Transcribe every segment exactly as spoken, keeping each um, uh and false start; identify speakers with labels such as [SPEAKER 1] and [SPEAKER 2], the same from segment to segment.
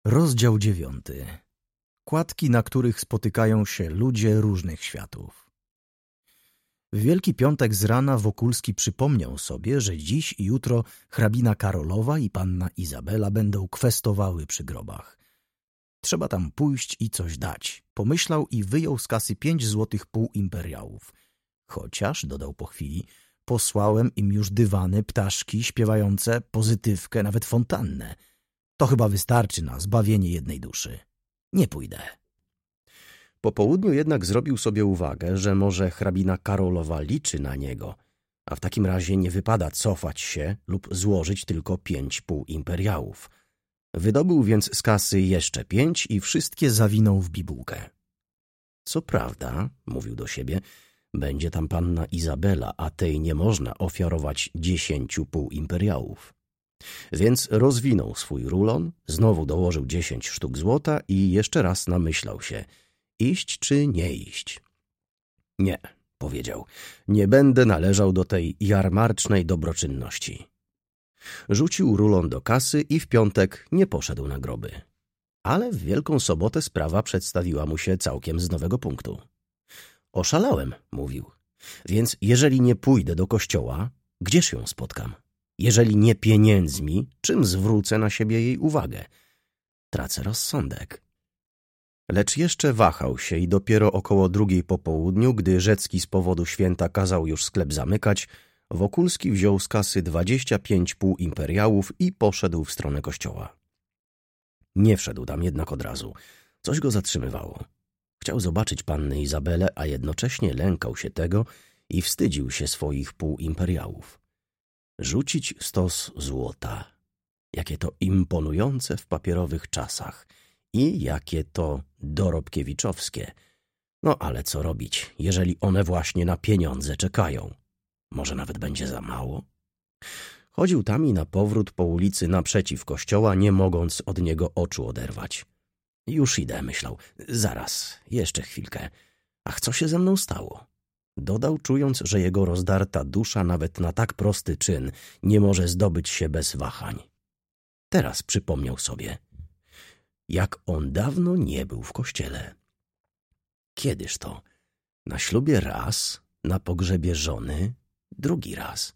[SPEAKER 1] Rozdział dziewiąty. Kładki, na których spotykają się ludzie różnych światów. W Wielki Piątek z rana Wokulski przypomniał sobie, że dziś i jutro hrabina Karolowa i panna Izabela będą kwestowały przy grobach. Trzeba tam pójść i coś dać. Pomyślał i wyjął z kasy pięć złotych półimperiałów. Chociaż, dodał po chwili, posłałem im już dywany, ptaszki śpiewające, pozytywkę, nawet fontannę. To chyba wystarczy na zbawienie jednej duszy. Nie pójdę.
[SPEAKER 2] Po południu jednak zrobił sobie uwagę, że może hrabina Karolowa liczy na niego, a w takim razie nie wypada cofać się lub złożyć tylko pięć półimperiałów. Wydobył więc z kasy jeszcze pięć i wszystkie zawinął w bibułkę. Co prawda, mówił do siebie, będzie tam panna Izabela, a tej nie można ofiarować dziesięciu półimperiałów. Więc rozwinął swój rulon, znowu dołożył dziesięć sztuk złota i jeszcze raz namyślał się, iść czy nie iść. Nie, powiedział, nie będę należał do tej jarmarcznej dobroczynności. Rzucił rulon do kasy i w piątek nie poszedł na groby. Ale w Wielką Sobotę sprawa przedstawiła mu się całkiem z nowego punktu. Oszalałem, mówił, więc jeżeli nie pójdę do kościoła, gdzież ją spotkam? Jeżeli nie pieniędzmi, czym zwrócę na siebie jej uwagę? Tracę rozsądek. Lecz jeszcze wahał się i dopiero około drugiej po południu, gdy Rzecki z powodu święta kazał już sklep zamykać, Wokulski wziął z kasy dwadzieścia pięć półimperiałów i poszedł w stronę kościoła. Nie wszedł tam jednak od razu. Coś go zatrzymywało. Chciał zobaczyć pannę Izabelę, a jednocześnie lękał się tego i wstydził się swoich półimperiałów. Rzucić stos złota. Jakie to imponujące w papierowych czasach i jakie to dorobkiewiczowskie. No ale co robić, jeżeli one właśnie na pieniądze czekają? Może nawet będzie za mało? Chodził tam i na powrót po ulicy naprzeciw kościoła, nie mogąc od niego oczu oderwać. Już idę, myślał. Zaraz, jeszcze chwilkę. Ach, co się ze mną stało? Dodał, czując, że jego rozdarta dusza nawet na tak prosty czyn nie może zdobyć się bez wahań. Teraz przypomniał sobie, jak on dawno nie był w kościele. Kiedyż to? Na ślubie raz, na pogrzebie żony drugi raz.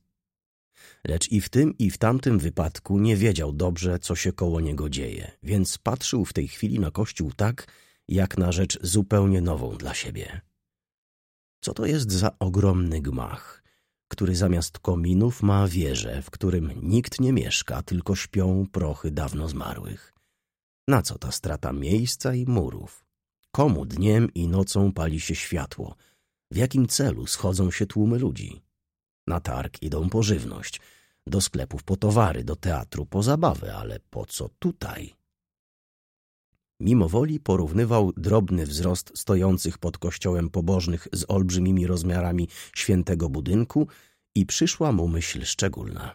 [SPEAKER 2] Lecz i w tym, i w tamtym wypadku nie wiedział dobrze, co się koło niego dzieje, więc patrzył w tej chwili na kościół tak, jak na rzecz zupełnie nową dla siebie. Co to jest za ogromny gmach, który zamiast kominów ma wieżę, w którym nikt nie mieszka, tylko śpią prochy dawno zmarłych? Na co ta strata miejsca i murów? Komu dniem i nocą pali się światło? W jakim celu schodzą się tłumy ludzi? Na targ idą po żywność, do sklepów po towary, do teatru po zabawę, ale po co tutaj? Mimowoli porównywał drobny wzrost stojących pod kościołem pobożnych z olbrzymimi rozmiarami świętego budynku i przyszła mu myśl szczególna.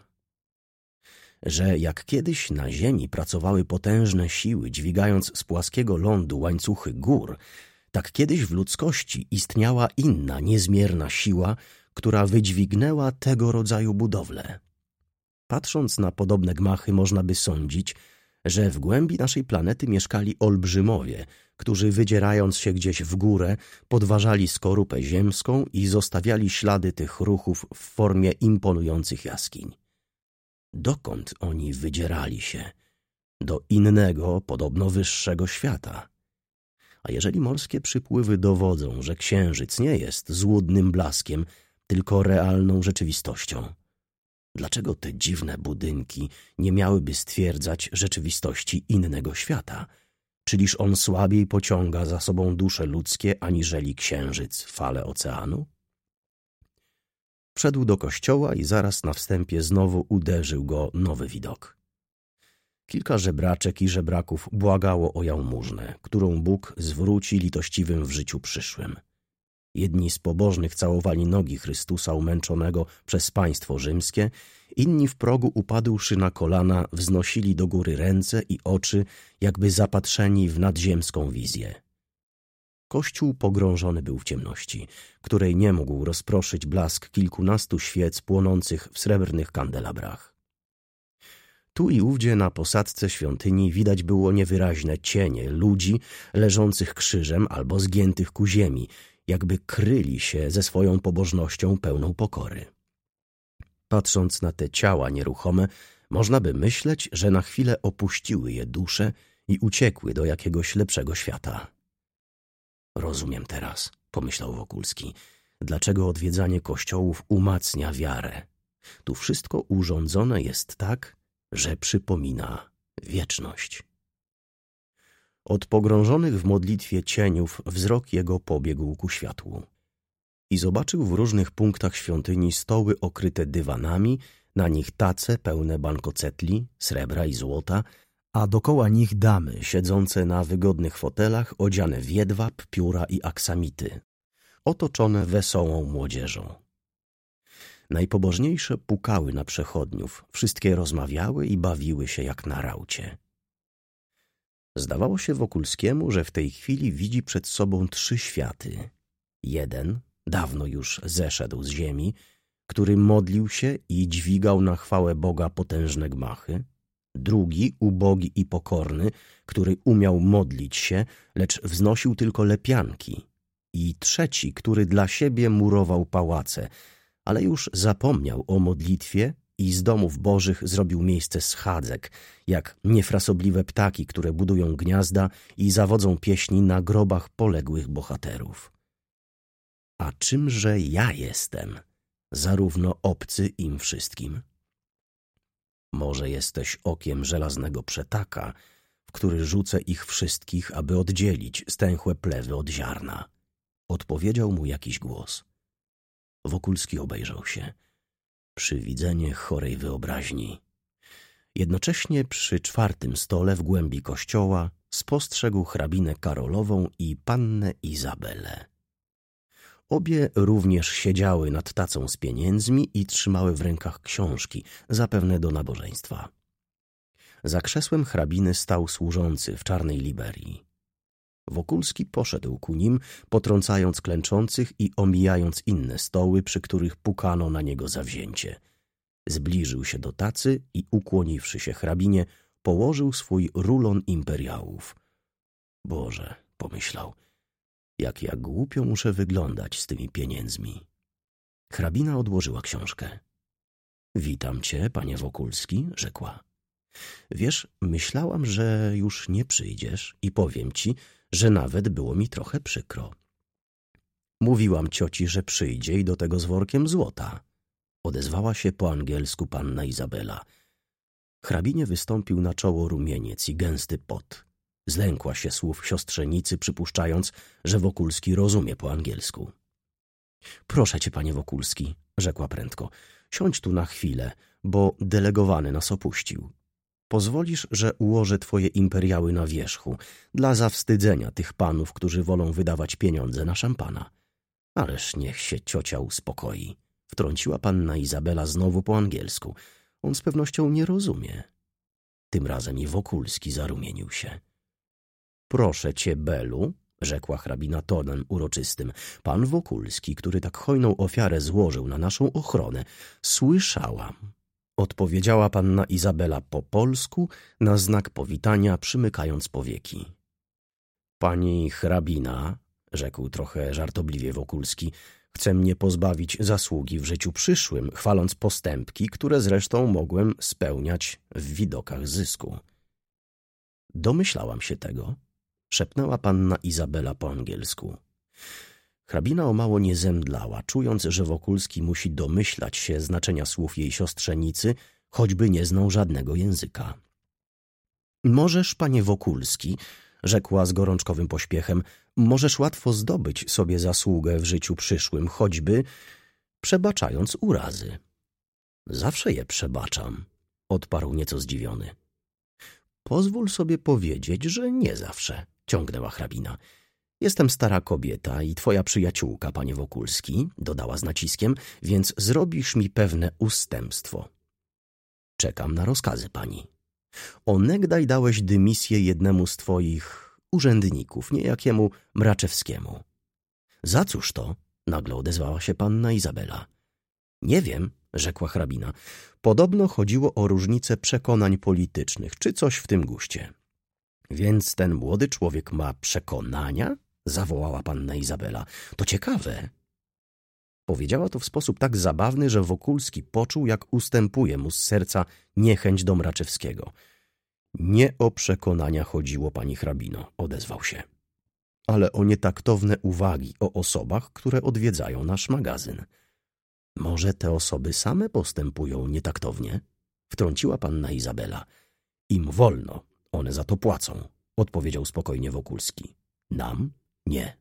[SPEAKER 2] Że jak kiedyś na ziemi pracowały potężne siły, dźwigając z płaskiego lądu łańcuchy gór, tak kiedyś w ludzkości istniała inna, niezmierna siła, która wydźwignęła tego rodzaju budowle. Patrząc na podobne gmachy, można by sądzić, że w głębi naszej planety mieszkali olbrzymowie, którzy wydzierając się gdzieś w górę, podważali skorupę ziemską i zostawiali ślady tych ruchów w formie imponujących jaskiń. Dokąd oni wydzierali się? Do innego, podobno wyższego świata. A jeżeli morskie przypływy dowodzą, że księżyc nie jest złudnym blaskiem, tylko realną rzeczywistością, dlaczego te dziwne budynki nie miałyby stwierdzać rzeczywistości innego świata? Czyliż on słabiej pociąga za sobą dusze ludzkie, aniżeli księżyc fale oceanu? Wszedł do kościoła i zaraz na wstępie znowu uderzył go nowy widok. Kilka żebraczek i żebraków błagało o jałmużnę, którą Bóg zwróci litościwym w życiu przyszłym. Jedni z pobożnych całowali nogi Chrystusa umęczonego przez państwo rzymskie, inni w progu upadłszy na kolana wznosili do góry ręce i oczy, jakby zapatrzeni w nadziemską wizję. Kościół pogrążony był w ciemności, której nie mógł rozproszyć blask kilkunastu świec płonących w srebrnych kandelabrach. Tu i ówdzie na posadzce świątyni widać było niewyraźne cienie ludzi leżących krzyżem albo zgiętych ku ziemi, jakby kryli się ze swoją pobożnością pełną pokory. Patrząc na te ciała nieruchome, można by myśleć, że na chwilę opuściły je dusze i uciekły do jakiegoś lepszego świata. Rozumiem teraz, pomyślał Wokulski, dlaczego odwiedzanie kościołów umacnia wiarę. Tu wszystko urządzone jest tak, że przypomina wieczność. Od pogrążonych w modlitwie cieniów wzrok jego pobiegł ku światłu i zobaczył w różnych punktach świątyni stoły okryte dywanami, na nich tace pełne bankocetli, srebra i złota, a dokoła nich damy siedzące na wygodnych fotelach, odziane w jedwab, pióra i aksamity, otoczone wesołą młodzieżą. Najpobożniejsze pukały na przechodniów, wszystkie rozmawiały i bawiły się jak na raucie. Zdawało się Wokulskiemu, że w tej chwili widzi przed sobą trzy światy. Jeden, dawno już zeszedł z ziemi, który modlił się i dźwigał na chwałę Boga potężne gmachy. Drugi, ubogi i pokorny, który umiał modlić się, lecz wznosił tylko lepianki. I trzeci, który dla siebie murował pałace, ale już zapomniał o modlitwie i z domów bożych zrobił miejsce schadzek, jak niefrasobliwe ptaki, które budują gniazda i zawodzą pieśni na grobach poległych bohaterów. A czymże ja jestem, zarówno obcy im wszystkim? Może jesteś okiem żelaznego przetaka, w który rzucę ich wszystkich, aby oddzielić stęchłe plewy od ziarna. Odpowiedział mu jakiś głos. Wokulski obejrzał się. Przywidzenie chorej wyobraźni. Jednocześnie przy czwartym stole w głębi kościoła spostrzegł hrabinę Karolową i pannę Izabelę. Obie również siedziały nad tacą z pieniędzmi i trzymały w rękach książki, zapewne do nabożeństwa. Za krzesłem hrabiny stał służący w czarnej liberii. Wokulski poszedł ku nim, potrącając klęczących i omijając inne stoły, przy których pukano na niego zawzięcie. Zbliżył się do tacy i ukłoniwszy się hrabinie, położył swój rulon imperiałów. Boże, pomyślał, jak ja głupio muszę wyglądać z tymi pieniędzmi. Hrabina odłożyła książkę. Witam cię, panie Wokulski, rzekła. Wiesz, myślałam, że już nie przyjdziesz i powiem ci, że nawet było mi trochę przykro. Mówiłam cioci, że przyjdzie i do tego z workiem złota. Odezwała się po angielsku panna Izabela. Hrabinie wystąpił na czoło rumieniec i gęsty pot. Zlękła się słów siostrzenicy, przypuszczając, że Wokulski rozumie po angielsku. Proszę cię, panie Wokulski, rzekła prędko, siądź tu na chwilę, bo delegowany nas opuścił. Pozwolisz, że ułożę twoje imperiały na wierzchu, dla zawstydzenia tych panów, którzy wolą wydawać pieniądze na szampana. Ależ niech się ciocia uspokoi, wtrąciła panna Izabela znowu po angielsku. On z pewnością nie rozumie. Tym razem i Wokulski zarumienił się. Proszę cię, Belu, rzekła hrabina tonem uroczystym, pan Wokulski, który tak hojną ofiarę złożył na naszą ochronę, słyszałam. Odpowiedziała panna Izabela po polsku, na znak powitania przymykając powieki. Pani hrabina, rzekł trochę żartobliwie Wokulski, chce mnie pozbawić zasługi w życiu przyszłym, chwaląc postępki, które zresztą mogłem spełniać w widokach zysku. Domyślałam się tego, szepnęła panna Izabela po angielsku. Hrabina o mało nie zemdlała, czując, że Wokulski musi domyślać się znaczenia słów jej siostrzenicy, choćby nie znał żadnego języka. Możesz, panie Wokulski, rzekła z gorączkowym pośpiechem, możesz łatwo zdobyć sobie zasługę w życiu przyszłym, choćby przebaczając urazy. Zawsze je przebaczam, odparł nieco zdziwiony. Pozwól sobie powiedzieć, że nie zawsze, ciągnęła hrabina. Jestem stara kobieta i twoja przyjaciółka, panie Wokulski, dodała z naciskiem, więc zrobisz mi pewne ustępstwo. Czekam na rozkazy pani. Onegdaj dałeś dymisję jednemu z twoich urzędników, niejakiemu Mraczewskiemu. Za cóż to? Nagle odezwała się panna Izabela. Nie wiem, rzekła hrabina. Podobno chodziło o różnicę przekonań politycznych, czy coś w tym guście. Więc ten młody człowiek ma przekonania? Zawołała panna Izabela. To ciekawe. Powiedziała to w sposób tak zabawny, że Wokulski poczuł, jak ustępuje mu z serca niechęć do Mraczewskiego. Nie o przekonania chodziło, pani hrabino, odezwał się, ale o nietaktowne uwagi o osobach, które odwiedzają nasz magazyn. Może te osoby same postępują nietaktownie? Wtrąciła panna Izabela. Im wolno, one za to płacą, odpowiedział spokojnie Wokulski. Nam nie.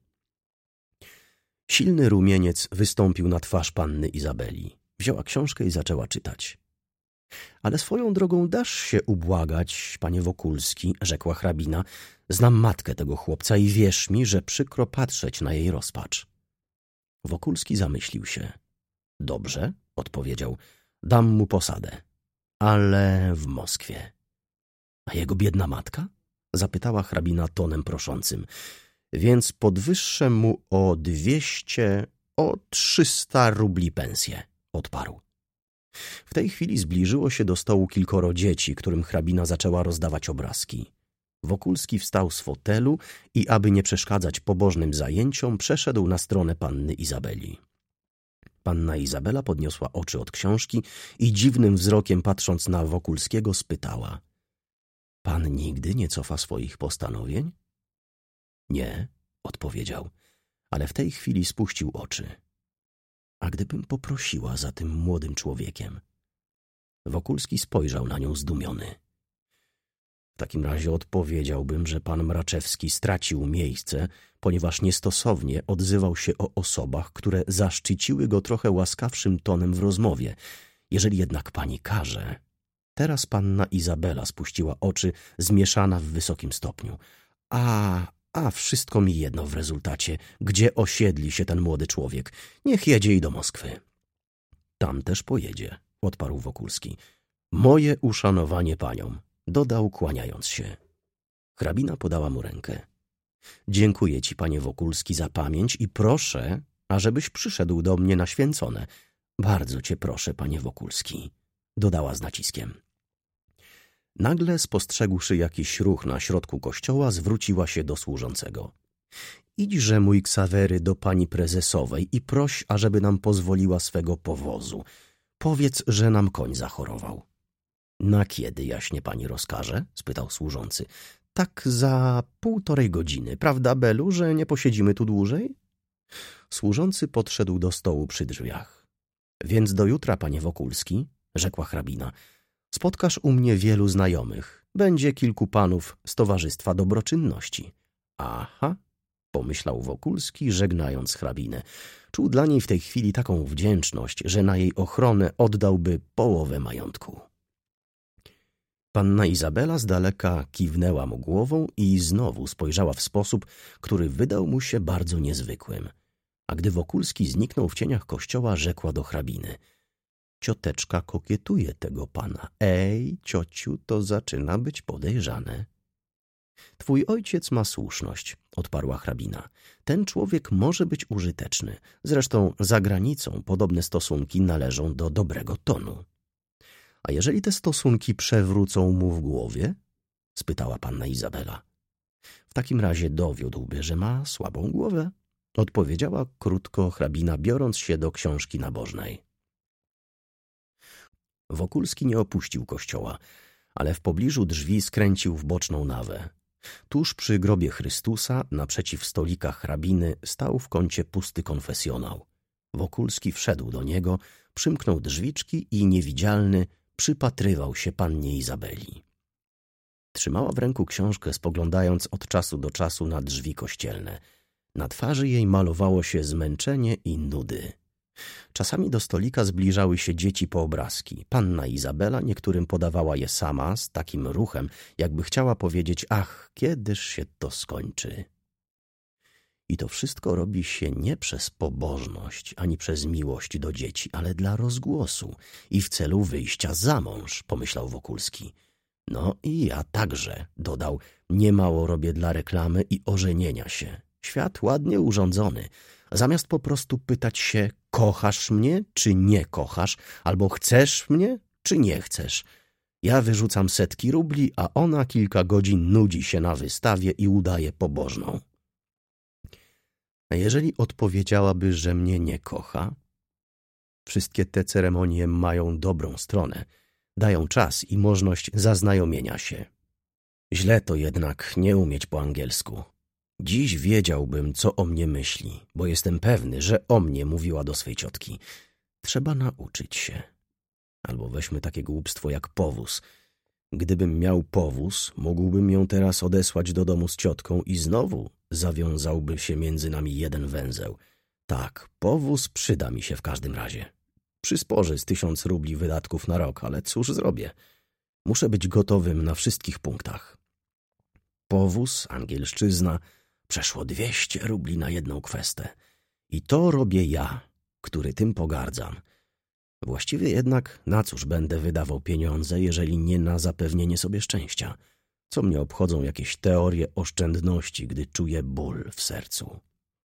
[SPEAKER 2] Silny rumieniec wystąpił na twarz panny Izabeli. Wzięła książkę i zaczęła czytać. Ale swoją drogą dasz się ubłagać, panie Wokulski, rzekła hrabina. Znam matkę tego chłopca i wierz mi, że przykro patrzeć na jej rozpacz. Wokulski zamyślił się. Dobrze, odpowiedział, dam mu posadę, ale w Moskwie. A jego biedna matka? Zapytała hrabina tonem proszącym. Więc podwyższę mu o dwieście, o trzysta rubli pensję, odparł. W tej chwili zbliżyło się do stołu kilkoro dzieci, którym hrabina zaczęła rozdawać obrazki. Wokulski wstał z fotelu i, aby nie przeszkadzać pobożnym zajęciom, przeszedł na stronę panny Izabeli. Panna Izabela podniosła oczy od książki i dziwnym wzrokiem patrząc na Wokulskiego spytała. Pan nigdy nie cofa swoich postanowień? Nie, odpowiedział, ale w tej chwili spuścił oczy. A gdybym poprosiła za tym młodym człowiekiem? Wokulski spojrzał na nią zdumiony. W takim razie odpowiedziałbym, że pan Mraczewski stracił miejsce, ponieważ niestosownie odzywał się o osobach, które zaszczyciły go trochę łaskawszym tonem w rozmowie. Jeżeli jednak pani każe... Teraz panna Izabela spuściła oczy, zmieszana w wysokim stopniu. A, a wszystko mi jedno w rezultacie, gdzie osiedli się ten młody człowiek. Niech jedzie i do Moskwy. Tam też pojedzie, odparł Wokulski. Moje uszanowanie paniom, dodał, kłaniając się. Hrabina podała mu rękę. Dziękuję ci, panie Wokulski, za pamięć i proszę, ażebyś przyszedł do mnie na święcone. Bardzo cię proszę, panie Wokulski, dodała z naciskiem. Nagle, spostrzegłszy jakiś ruch na środku kościoła, zwróciła się do służącego. Idźże, mój Ksawery, do pani prezesowej i proś, ażeby nam pozwoliła swego powozu. Powiedz, że nam koń zachorował. Na kiedy, jaśnie pani rozkaże? Spytał służący. Tak za półtorej godziny. Prawda, Belu, że nie posiedzimy tu dłużej? Służący podszedł do stołu przy drzwiach. Więc do jutra, panie Wokulski, rzekła hrabina, spotkasz u mnie wielu znajomych. Będzie kilku panów z Towarzystwa Dobroczynności. Aha, pomyślał Wokulski, żegnając hrabinę. Czuł dla niej w tej chwili taką wdzięczność, że na jej ochronę oddałby połowę majątku. Panna Izabela z daleka kiwnęła mu głową i znowu spojrzała w sposób, który wydał mu się bardzo niezwykłym. A gdy Wokulski zniknął w cieniach kościoła, rzekła do hrabiny. Cioteczka kokietuje tego pana. Ej, ciociu, to zaczyna być podejrzane. Twój ojciec ma słuszność, odparła hrabina. Ten człowiek może być użyteczny. Zresztą za granicą podobne stosunki należą do dobrego tonu. A jeżeli te stosunki przewrócą mu w głowie? Spytała panna Izabela. W takim razie dowiódłby, że ma słabą głowę, odpowiedziała krótko hrabina, biorąc się do książki nabożnej. Wokulski nie opuścił kościoła, ale w pobliżu drzwi skręcił w boczną nawę. Tuż przy grobie Chrystusa, naprzeciw stolika hrabiny, stał w kącie pusty konfesjonał. Wokulski wszedł do niego, przymknął drzwiczki i niewidzialny przypatrywał się pannie Izabeli. Trzymała w ręku książkę, spoglądając od czasu do czasu na drzwi kościelne. Na twarzy jej malowało się zmęczenie i nudy. Czasami do stolika zbliżały się dzieci po obrazki. Panna Izabela niektórym podawała je sama, z takim ruchem, jakby chciała powiedzieć, ach, kiedyż się to skończy. I to wszystko robi się nie przez pobożność, ani przez miłość do dzieci, ale dla rozgłosu i w celu wyjścia za mąż, pomyślał Wokulski. No i ja także, dodał, niemało robię dla reklamy i ożenienia się. Świat ładnie urządzony. Zamiast po prostu pytać się, kochasz mnie, czy nie kochasz, albo chcesz mnie, czy nie chcesz. Ja wyrzucam setki rubli, a ona kilka godzin nudzi się na wystawie i udaje pobożną. A jeżeli odpowiedziałaby, że mnie nie kocha? Wszystkie te ceremonie mają dobrą stronę. Dają czas i możliwość zaznajomienia się. Źle to jednak nie umieć po angielsku. Dziś wiedziałbym, co o mnie myśli, bo jestem pewny, że o mnie mówiła do swej ciotki. Trzeba nauczyć się. Albo weźmy takie głupstwo jak powóz. Gdybym miał powóz, mógłbym ją teraz odesłać do domu z ciotką i znowu zawiązałby się między nami jeden węzeł. Tak, powóz przyda mi się w każdym razie. Przysporzy z tysiąc rubli wydatków na rok, ale cóż zrobię? Muszę być gotowym na wszystkich punktach. Powóz, angielszczyzna, przeszło dwieście rubli na jedną kwestę. I to robię ja, który tym pogardzam. Właściwie jednak na cóż będę wydawał pieniądze, jeżeli nie na zapewnienie sobie szczęścia? Co mnie obchodzą jakieś teorie oszczędności, gdy czuję ból w sercu?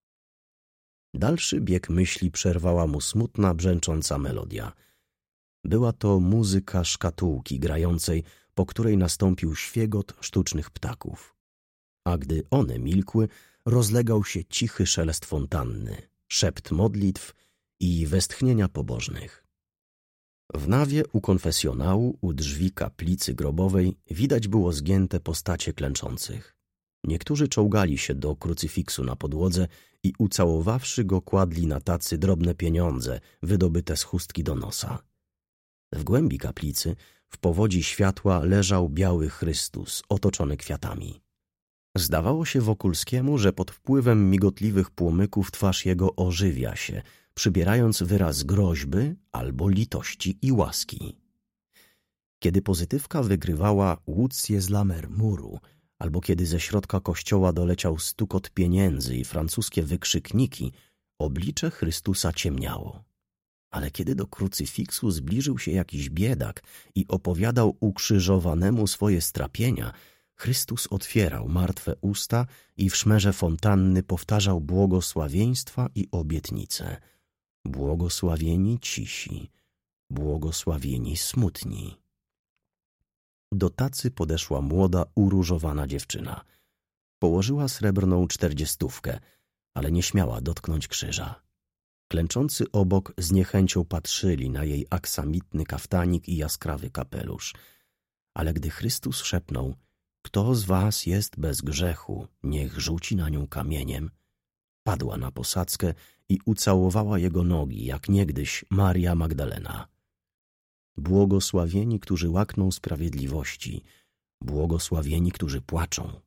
[SPEAKER 2] Dalszy bieg myśli przerwała mu smutna, brzęcząca melodia. Była to muzyka szkatułki grającej, po której nastąpił świegot sztucznych ptaków. A gdy one milkły, rozlegał się cichy szelest fontanny, szept modlitw i westchnienia pobożnych. W nawie u konfesjonału, u drzwi kaplicy grobowej widać było zgięte postacie klęczących. Niektórzy czołgali się do krucyfiksu na podłodze i ucałowawszy go kładli na tacy drobne pieniądze wydobyte z chustki do nosa. W głębi kaplicy, w powodzi światła, leżał biały Chrystus, otoczony kwiatami. Zdawało się Wokulskiemu, że pod wpływem migotliwych płomyków twarz jego ożywia się, przybierając wyraz groźby albo litości i łaski. Kiedy pozytywka wygrywała łucję z lamermuru, albo kiedy ze środka kościoła doleciał stukot pieniędzy i francuskie wykrzykniki, oblicze Chrystusa ciemniało. Ale kiedy do krucyfiksu zbliżył się jakiś biedak i opowiadał ukrzyżowanemu swoje strapienia, Chrystus otwierał martwe usta i w szmerze fontanny powtarzał błogosławieństwa i obietnice. Błogosławieni cisi, błogosławieni smutni. Do tacy podeszła młoda, uróżowana dziewczyna. Położyła srebrną czterdziestówkę, ale nie śmiała dotknąć krzyża. Klęczący obok z niechęcią patrzyli na jej aksamitny kaftanik i jaskrawy kapelusz. Ale gdy Chrystus szepnął: „Kto z was jest bez grzechu, niech rzuci na nią kamieniem”, padła na posadzkę i ucałowała jego nogi, jak niegdyś Maria Magdalena. Błogosławieni, którzy łakną sprawiedliwości, błogosławieni, którzy płaczą.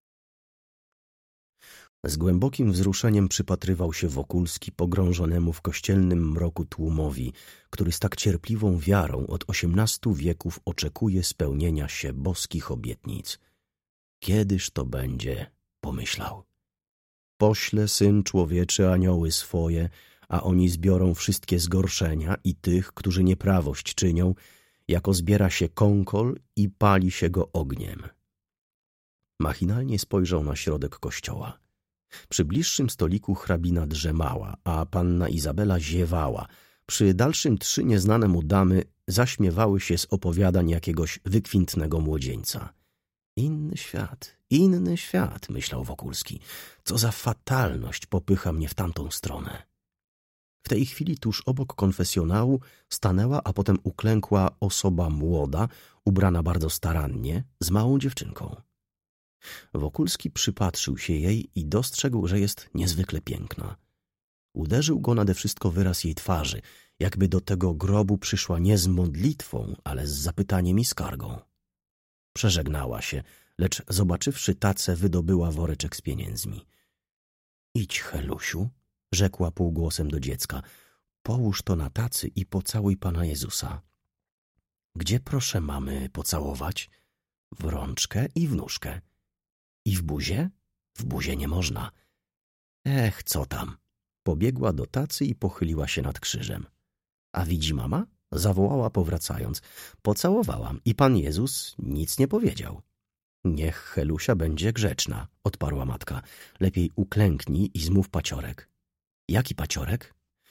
[SPEAKER 2] Z głębokim wzruszeniem przypatrywał się Wokulski pogrążonemu w kościelnym mroku tłumowi, który z tak cierpliwą wiarą od osiemnastu wieków oczekuje spełnienia się boskich obietnic. Kiedyż to będzie, pomyślał. Pośle Syn Człowieczy anioły swoje, a oni zbiorą wszystkie zgorszenia i tych, którzy nieprawość czynią, jako zbiera się kąkol i pali się go ogniem. Machinalnie spojrzał na środek kościoła. Przy bliższym stoliku hrabina drzemała, a panna Izabela ziewała. Przy dalszym trzy nieznane mu damy zaśmiewały się z opowiadań jakiegoś wykwintnego młodzieńca. Inny świat, inny świat, myślał Wokulski. Co za fatalność popycha mnie w tamtą stronę. W tej chwili tuż obok konfesjonału stanęła, a potem uklękła osoba młoda, ubrana bardzo starannie, z małą dziewczynką. Wokulski przypatrzył się jej i dostrzegł, że jest niezwykle piękna. Uderzył go nade wszystko wyraz jej twarzy, jakby do tego grobu przyszła nie z modlitwą, ale z zapytaniem i skargą. Przeżegnała się, lecz zobaczywszy tacę, wydobyła woreczek z pieniędzmi. „Idź, Helusiu”, rzekła półgłosem do dziecka, „połóż to na tacy i pocałuj Pana Jezusa”. „Gdzie, proszę, mamy pocałować?” „W rączkę i w nóżkę”. „I w buzię?” „W buzię nie można”. „Ech, co tam”. Pobiegła do tacy i pochyliła się nad krzyżem. „A widzi mama?” zawołała powracając. „Pocałowałam i Pan Jezus nic nie powiedział”. „Niech Helusia będzie grzeczna”, odparła matka. „Lepiej uklęknij i zmów paciorek”. „Jaki paciorek?”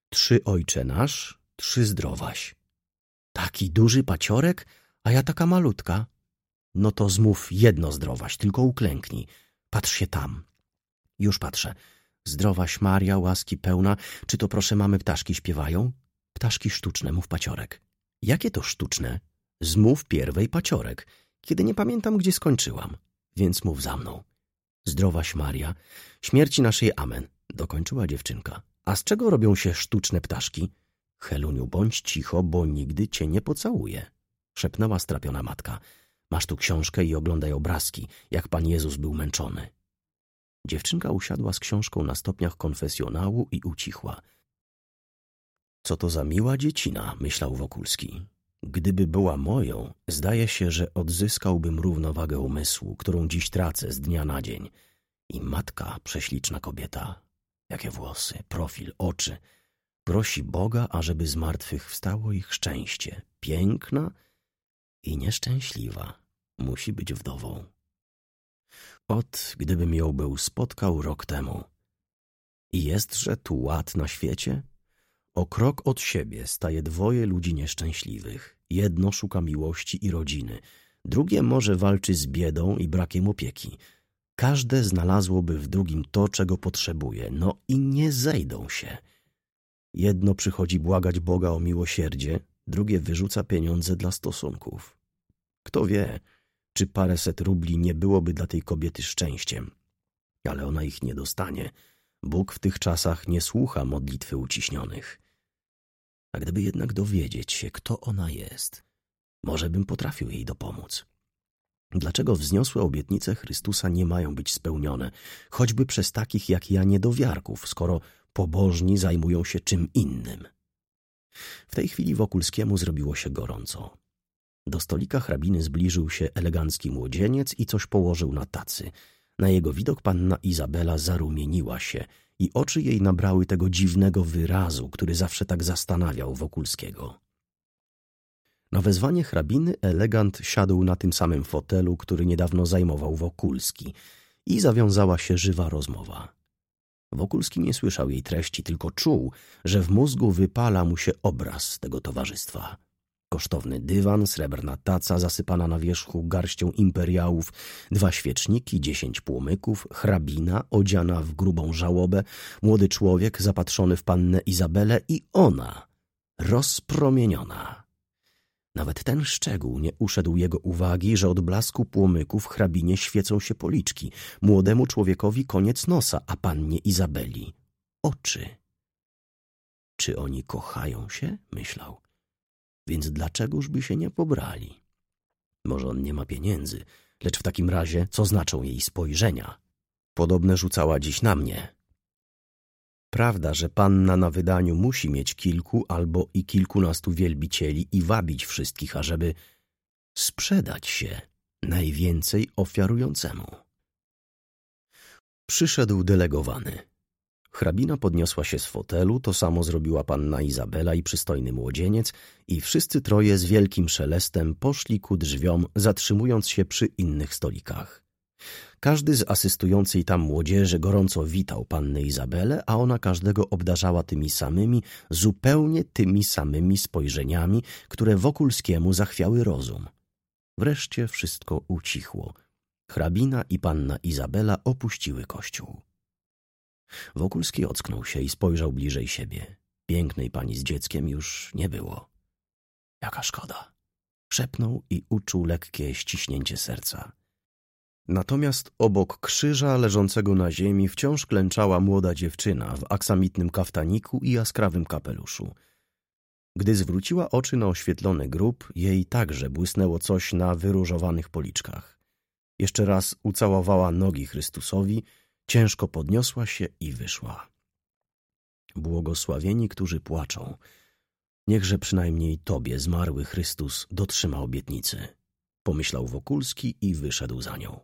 [SPEAKER 2] Trzy Ojcze Nasz, trzy zdrowaś. Taki duży paciorek, a ja taka malutka. No to zmów jedno zdrowaś, tylko uklęknij. Patrz się tam. Już patrzę. Zdrowaś Maria, łaski pełna. Czy to proszę mamy ptaszki śpiewają? Ptaszki sztuczne, mów paciorek. Jakie to sztuczne? Zmów pierwej paciorek, kiedy nie pamiętam, gdzie skończyłam. Więc mów za mną. Zdrowaś Maria, śmierci naszej amen. Dokończyła dziewczynka. A z czego robią się sztuczne ptaszki? Heluniu, bądź cicho, bo nigdy cię nie pocałuję. Szepnęła strapiona matka. Masz tu książkę i oglądaj obrazki, jak Pan Jezus był męczony. Dziewczynka usiadła z książką na stopniach konfesjonału i ucichła. Co to za miła dziecina, myślał Wokulski. Gdyby była moją, zdaje się, że odzyskałbym równowagę umysłu, którą dziś tracę z dnia na dzień. I matka, prześliczna kobieta. Jakie włosy, profil, oczy. Prosi Boga, ażeby z martwych wstało ich szczęście. Piękna i nieszczęśliwa. Musi być wdową. Ot, gdybym ją był spotkał rok temu. I jestże tu ład na świecie? O krok od siebie staje dwoje ludzi nieszczęśliwych. Jedno szuka miłości i rodziny, drugie może walczy z biedą i brakiem opieki. Każde znalazłoby w drugim to, czego potrzebuje, no i nie zejdą się. Jedno przychodzi błagać Boga o miłosierdzie, drugie wyrzuca pieniądze dla stosunków. Kto wie, czy paręset rubli nie byłoby dla tej kobiety szczęściem. Ale ona ich nie dostanie. Bóg w tych czasach nie słucha modlitwy uciśnionych. A gdyby jednak dowiedzieć się, kto ona jest, może bym potrafił jej dopomóc. Dlaczego wzniosłe obietnice Chrystusa nie mają być spełnione, choćby przez takich jak ja niedowiarków, skoro pobożni zajmują się czym innym? W tej chwili Wokulskiemu zrobiło się gorąco. Do stolika hrabiny zbliżył się elegancki młodzieniec i coś położył na tacy. Na jego widok panna Izabela zarumieniła się i oczy jej nabrały tego dziwnego wyrazu, który zawsze tak zastanawiał Wokulskiego. Na wezwanie hrabiny elegant siadł na tym samym fotelu, który niedawno zajmował Wokulski, i zawiązała się żywa rozmowa. Wokulski nie słyszał jej treści, tylko czuł, że w mózgu wypala mu się obraz tego towarzystwa. Kosztowny dywan, srebrna taca zasypana na wierzchu garścią imperiałów, dwa świeczniki, dziesięć płomyków, hrabina odziana w grubą żałobę, młody człowiek zapatrzony w pannę Izabelę i ona, rozpromieniona. Nawet ten szczegół nie uszedł jego uwagi, że od blasku płomyków hrabinie świecą się policzki, młodemu człowiekowi koniec nosa, a pannie Izabeli oczy. Czy oni kochają się? Myślał. Więc dlaczegoż by się nie pobrali? Może on nie ma pieniędzy, lecz w takim razie co znaczą jej spojrzenia? Podobne rzucała dziś na mnie. Prawda, że panna na wydaniu musi mieć kilku albo i kilkunastu wielbicieli i wabić wszystkich, ażeby sprzedać się najwięcej ofiarującemu. Przyszedł delegowany. Hrabina podniosła się z fotelu, to samo zrobiła panna Izabela i przystojny młodzieniec i wszyscy troje z wielkim szelestem poszli ku drzwiom, zatrzymując się przy innych stolikach. Każdy z asystującej tam młodzieży gorąco witał pannę Izabelę, a ona każdego obdarzała tymi samymi, zupełnie tymi samymi spojrzeniami, które Wokulskiemu zachwiały rozum. Wreszcie wszystko ucichło. Hrabina i panna Izabela opuściły kościół. Wokulski ocknął się i spojrzał bliżej siebie. Pięknej pani z dzieckiem już nie było. Jaka szkoda! Szepnął i uczuł lekkie ściśnięcie serca. Natomiast obok krzyża leżącego na ziemi wciąż klęczała młoda dziewczyna w aksamitnym kaftaniku i jaskrawym kapeluszu. Gdy zwróciła oczy na oświetlony grób, jej także błysnęło coś na wyróżowanych policzkach. Jeszcze raz ucałowała nogi Chrystusowi, ciężko podniosła się i wyszła. Błogosławieni, którzy płaczą. Niechże przynajmniej Tobie, zmarły Chrystus, dotrzyma obietnicy. Pomyślał Wokulski i wyszedł za nią.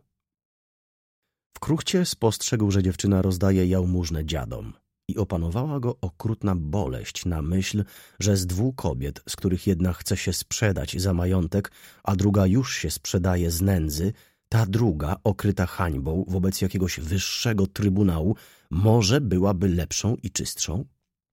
[SPEAKER 2] W kruchcie spostrzegł, że dziewczyna rozdaje jałmużnę dziadom i opanowała go okrutna boleść na myśl, że z dwóch kobiet, z których jedna chce się sprzedać za majątek, a druga już się sprzedaje z nędzy, ta druga, okryta hańbą wobec jakiegoś wyższego trybunału, może byłaby lepszą i czystszą?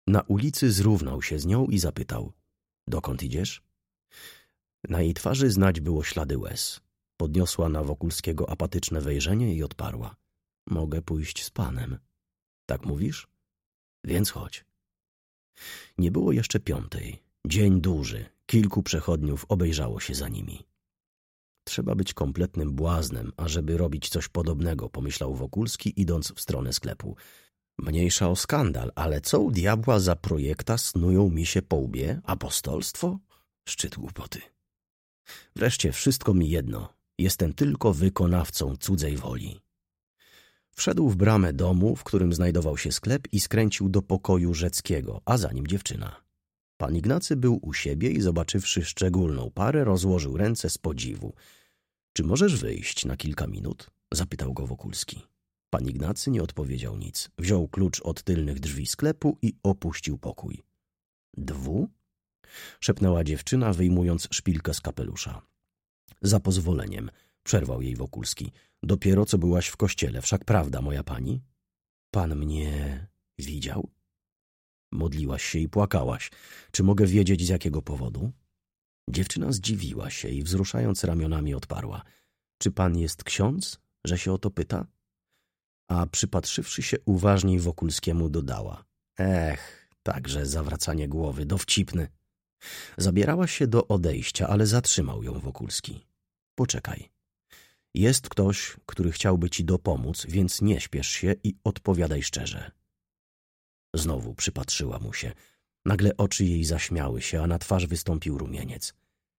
[SPEAKER 2] Na ulicy zrównał się z nią i zapytał: dokąd idziesz? Na jej twarzy znać było ślady łez. Podniosła na Wokulskiego apatyczne wejrzenie i odparła: mogę pójść z panem. Tak mówisz? Więc chodź. Nie było jeszcze piątej. Dzień duży. Kilku przechodniów obejrzało się za nimi. Trzeba być kompletnym błaznem, ażeby robić coś podobnego, pomyślał Wokulski, idąc w stronę sklepu. Mniejsza o skandal, ale co u diabła za projekta snują mi się po łbie? Apostolstwo? Szczyt głupoty. Wreszcie wszystko mi jedno. Jestem tylko wykonawcą cudzej woli. Wszedł w bramę domu, w którym znajdował się sklep, i skręcił do pokoju Rzeckiego, a za nim dziewczyna. Pan Ignacy był u siebie i zobaczywszy szczególną parę, rozłożył ręce z podziwu. — Czy możesz wyjść na kilka minut? — zapytał go Wokulski. Pan Ignacy nie odpowiedział nic. Wziął klucz od tylnych drzwi sklepu i opuścił pokój. — Dwu? — szepnęła dziewczyna, wyjmując szpilkę z kapelusza. — Za pozwoleniem — przerwał jej Wokulski. — Dopiero co byłaś w kościele, wszak prawda, moja pani? — Pan mnie widział? Modliłaś się i płakałaś. Czy mogę wiedzieć, z jakiego powodu? Dziewczyna zdziwiła się i wzruszając ramionami odparła: czy pan jest ksiądz, że się o to pyta? A przypatrzywszy się uważniej Wokulskiemu, dodała: ech, także zawracanie głowy, dowcipny. Zabierała się do odejścia, ale zatrzymał ją Wokulski. Poczekaj. Jest ktoś, który chciałby ci dopomóc, więc nie śpiesz się i odpowiadaj szczerze. Znowu przypatrzyła mu się. Nagle oczy jej zaśmiały się, a na twarz wystąpił rumieniec.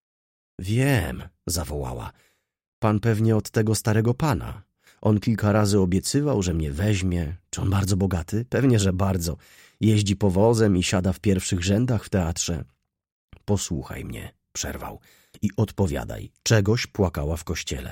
[SPEAKER 2] Wiem, zawołała. Pan pewnie od tego starego pana. On kilka razy obiecywał, że mnie weźmie. Czy on bardzo bogaty? Pewnie, że bardzo. Jeździ powozem i siada w pierwszych rzędach w teatrze. Posłuchaj mnie, przerwał. I odpowiadaj, czegoś płakała w kościele.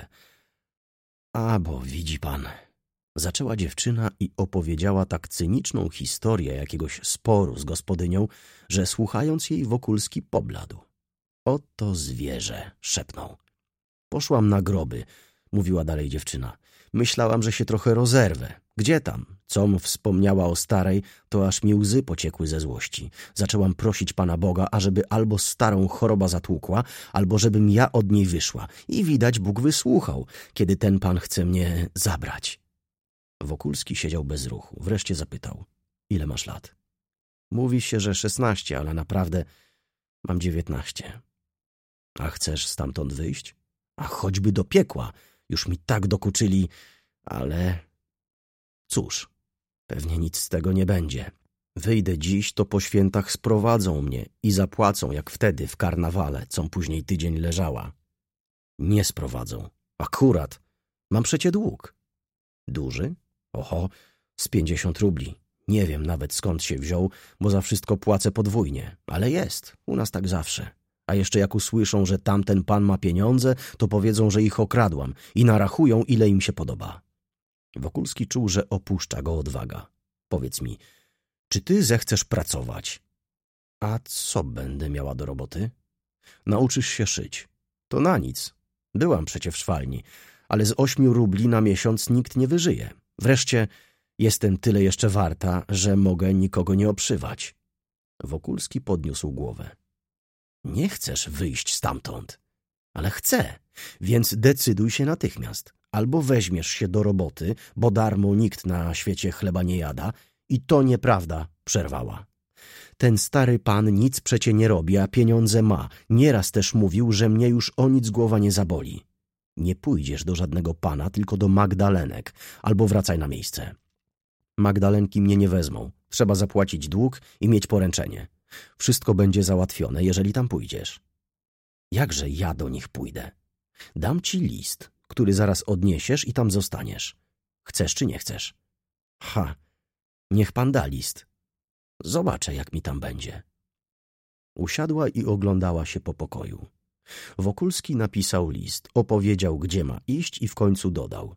[SPEAKER 2] A, bo widzi pan... Zaczęła dziewczyna i opowiedziała tak cyniczną historię jakiegoś sporu z gospodynią, że słuchając jej Wokulski pobladł. Oto zwierzę, szepnął. Poszłam na groby, mówiła dalej dziewczyna. Myślałam, że się trochę rozerwę. Gdzie tam? Com wspomniała o starej, to aż mi łzy pociekły ze złości. Zaczęłam prosić Pana Boga, ażeby albo starą choroba zatłukła, albo żebym ja od niej wyszła. I widać, Bóg wysłuchał, kiedy ten pan chce mnie zabrać. Wokulski siedział bez ruchu. Wreszcie zapytał: ile masz lat? Mówi się, że szesnaście, ale naprawdę mam dziewiętnaście. A chcesz stamtąd wyjść? A choćby do piekła. Już mi tak dokuczyli, ale... Cóż, pewnie nic z tego nie będzie. Wyjdę dziś, to po świętach sprowadzą mnie i zapłacą, jak wtedy w karnawale, com później tydzień leżała. Nie sprowadzą. Akurat. Mam przecie dług. Duży? Oho, z pięćdziesiąt rubli. Nie wiem nawet skąd się wziął, bo za wszystko płacę podwójnie. Ale jest. U nas tak zawsze. A jeszcze jak usłyszą, że tamten pan ma pieniądze, to powiedzą, że ich okradłam i narachują, ile im się podoba. Wokulski czuł, że opuszcza go odwaga. Powiedz mi, czy ty zechcesz pracować? A co będę miała do roboty? Nauczysz się szyć. To na nic. Byłam przecie w szwalni, ale z ośmiu rubli na miesiąc nikt nie wyżyje. Wreszcie jestem tyle jeszcze warta, że mogę nikogo nie obszywać. Wokulski podniósł głowę. Nie chcesz wyjść stamtąd. Ale chcę, więc decyduj się natychmiast. Albo weźmiesz się do roboty, bo darmo nikt na świecie chleba nie jada. I to nieprawda, przerwała. Ten stary pan nic przecie nie robi, a pieniądze ma. Nieraz też mówił, że mnie już o nic głowa nie zaboli. Nie pójdziesz do żadnego pana, tylko do Magdalenek, albo wracaj na miejsce. Magdalenki mnie nie wezmą. Trzeba zapłacić dług i mieć poręczenie. Wszystko będzie załatwione, jeżeli tam pójdziesz. Jakże ja do nich pójdę? Dam ci list, który zaraz odniesiesz i tam zostaniesz. Chcesz czy nie chcesz? Ha, niech pan da list. Zobaczę, jak mi tam będzie. Usiadła i oglądała się po pokoju. Wokulski napisał list, opowiedział, gdzie ma iść i w końcu dodał: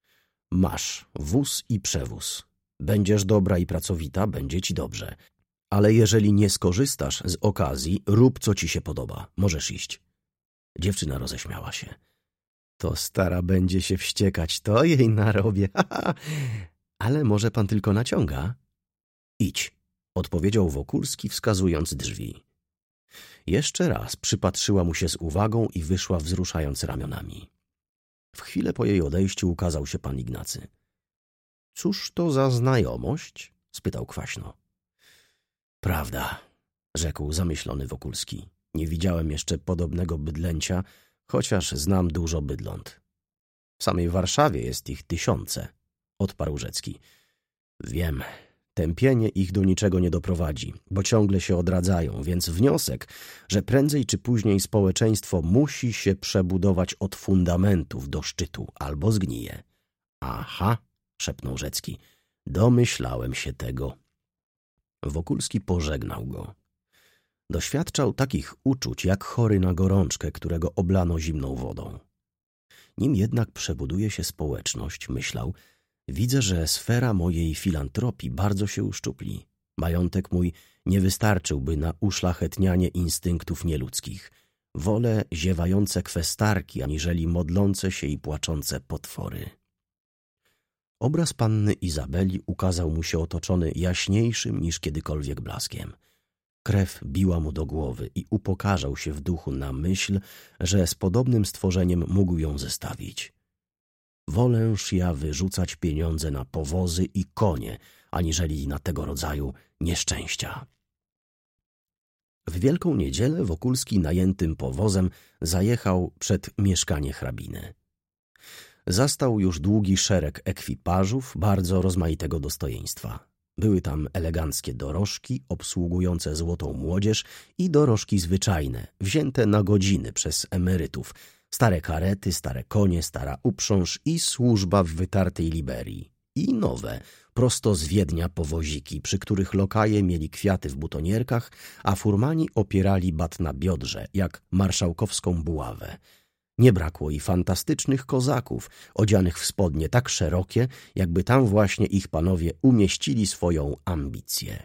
[SPEAKER 2] masz wóz i przewóz. Będziesz dobra i pracowita, będzie ci dobrze. Ale jeżeli nie skorzystasz z okazji, rób, co ci się podoba. Możesz iść. Dziewczyna roześmiała się. To stara będzie się wściekać, to jej narobię. Ale może pan tylko naciąga? Idź. odpowiedział Wokulski, wskazując drzwi. Jeszcze raz przypatrzyła mu się z uwagą i wyszła, wzruszając ramionami. W chwilę po jej odejściu ukazał się pan Ignacy. — Cóż to za znajomość? — spytał kwaśno. — Prawda — rzekł zamyślony Wokulski. — Nie widziałem jeszcze podobnego bydlęcia, chociaż znam dużo bydląt. W samej Warszawie jest ich tysiące — odparł Rzecki. — Wiem. Tępienie ich do niczego nie doprowadzi, bo ciągle się odradzają, więc wniosek, że prędzej czy później społeczeństwo musi się przebudować od fundamentów do szczytu albo zgnije. — Aha — szepnął Rzecki. — Domyślałem się tego. Wokulski pożegnał go. Doświadczał takich uczuć jak chory na gorączkę, którego oblano zimną wodą. Nim jednak przebuduje się społeczność, myślał, widzę, że sfera mojej filantropii bardzo się uszczupli. Majątek mój nie wystarczyłby na uszlachetnianie instynktów nieludzkich. Wolę ziewające kwestarki, aniżeli modlące się i płaczące potwory. Obraz panny Izabeli ukazał mu się otoczony jaśniejszym niż kiedykolwiek blaskiem. Krew biła mu do głowy i upokarzał się w duchu na myśl, że z podobnym stworzeniem mógł ją zestawić. Wolęż ja wyrzucać pieniądze na powozy i konie, aniżeli na tego rodzaju nieszczęścia. W Wielką Niedzielę Wokulski najętym powozem zajechał przed mieszkanie hrabiny. Zastał już długi szereg ekwipażów bardzo rozmaitego dostojeństwa. Były tam eleganckie dorożki obsługujące złotą młodzież i dorożki zwyczajne, wzięte na godziny przez emerytów, stare karety, stare konie, stara uprząż i służba w wytartej liberii. I nowe, prosto z Wiednia powoziki, przy których lokaje mieli kwiaty w butonierkach, a furmani opierali bat na biodrze, jak marszałkowską buławę. Nie brakło i fantastycznych kozaków, odzianych w spodnie tak szerokie, jakby tam właśnie ich panowie umieścili swoją ambicję.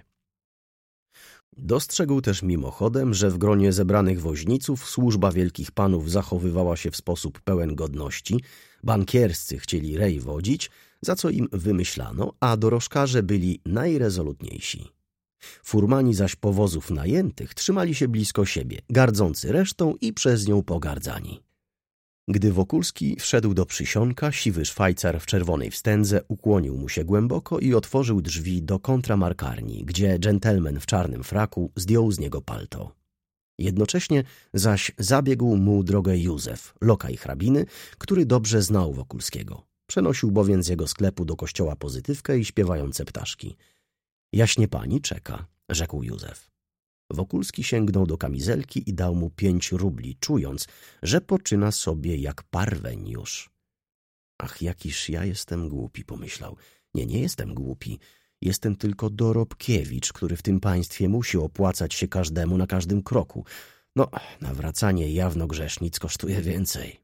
[SPEAKER 2] Dostrzegł też mimochodem, że w gronie zebranych woźniców służba wielkich panów zachowywała się w sposób pełen godności, bankierscy chcieli rej wodzić, za co im wymyślano, a dorożkarze byli najrezolutniejsi. Furmani zaś powozów najętych trzymali się blisko siebie, gardzący resztą i przez nią pogardzani. Gdy Wokulski wszedł do przysionka, siwy szwajcar w czerwonej wstędze ukłonił mu się głęboko i otworzył drzwi do kontramarkarni, gdzie dżentelmen w czarnym fraku zdjął z niego palto. Jednocześnie zaś zabiegł mu drogę Józef, lokaj hrabiny, który dobrze znał Wokulskiego. Przenosił bowiem z jego sklepu do kościoła pozytywkę i śpiewające ptaszki. — Jaśnie pani czeka — rzekł Józef. Wokulski sięgnął do kamizelki i dał mu pięć rubli, czując, że poczyna sobie jak parweń już. Ach, jakiż ja jestem głupi, pomyślał. Nie, nie jestem głupi. Jestem tylko dorobkiewicz, który w tym państwie musi opłacać się każdemu na każdym kroku. No, nawracanie jawno grzesznic kosztuje więcej.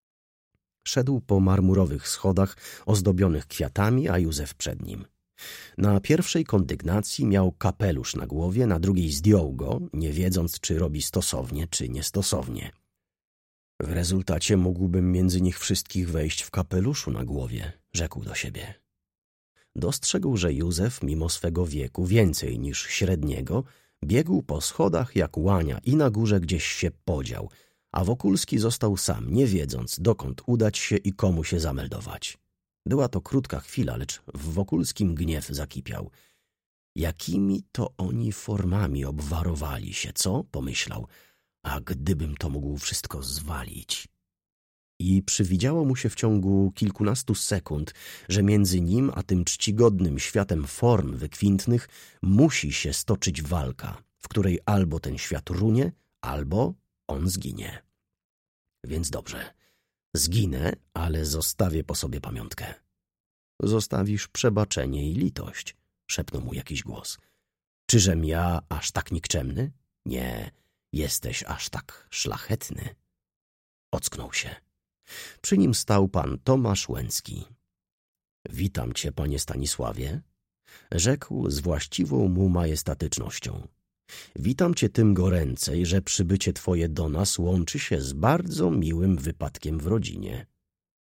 [SPEAKER 2] Szedł po marmurowych schodach ozdobionych kwiatami, a Józef przed nim. Na pierwszej kondygnacji miał kapelusz na głowie, na drugiej zdjął go, nie wiedząc, czy robi stosownie, czy niestosownie. W rezultacie mógłbym między nich wszystkich wejść w kapeluszu na głowie, rzekł do siebie. Dostrzegł, że Józef, mimo swego wieku więcej niż średniego, biegł po schodach jak łania i na górze gdzieś się podział, a Wokulski został sam, nie wiedząc, dokąd udać się i komu się zameldować. Była to krótka chwila, lecz w Wokulskim gniew zakipiał. Jakimi to oni formami obwarowali się, co? Pomyślał. A gdybym to mógł wszystko zwalić? I przywidziało mu się w ciągu kilkunastu sekund, że między nim a tym czcigodnym światem form wykwintnych musi się stoczyć walka, w której albo ten świat runie, albo on zginie. Więc dobrze. Zginę, ale zostawię po sobie pamiątkę. Zostawisz przebaczenie i litość, szepnął mu jakiś głos. Czyżem ja aż tak nikczemny? Nie, jesteś aż tak szlachetny. Ocknął się. Przy nim stał pan Tomasz Łęcki. Witam cię, panie Stanisławie, rzekł z właściwą mu majestatycznością. Witam cię tym goręcej, że przybycie twoje do nas łączy się z bardzo miłym wypadkiem w rodzinie.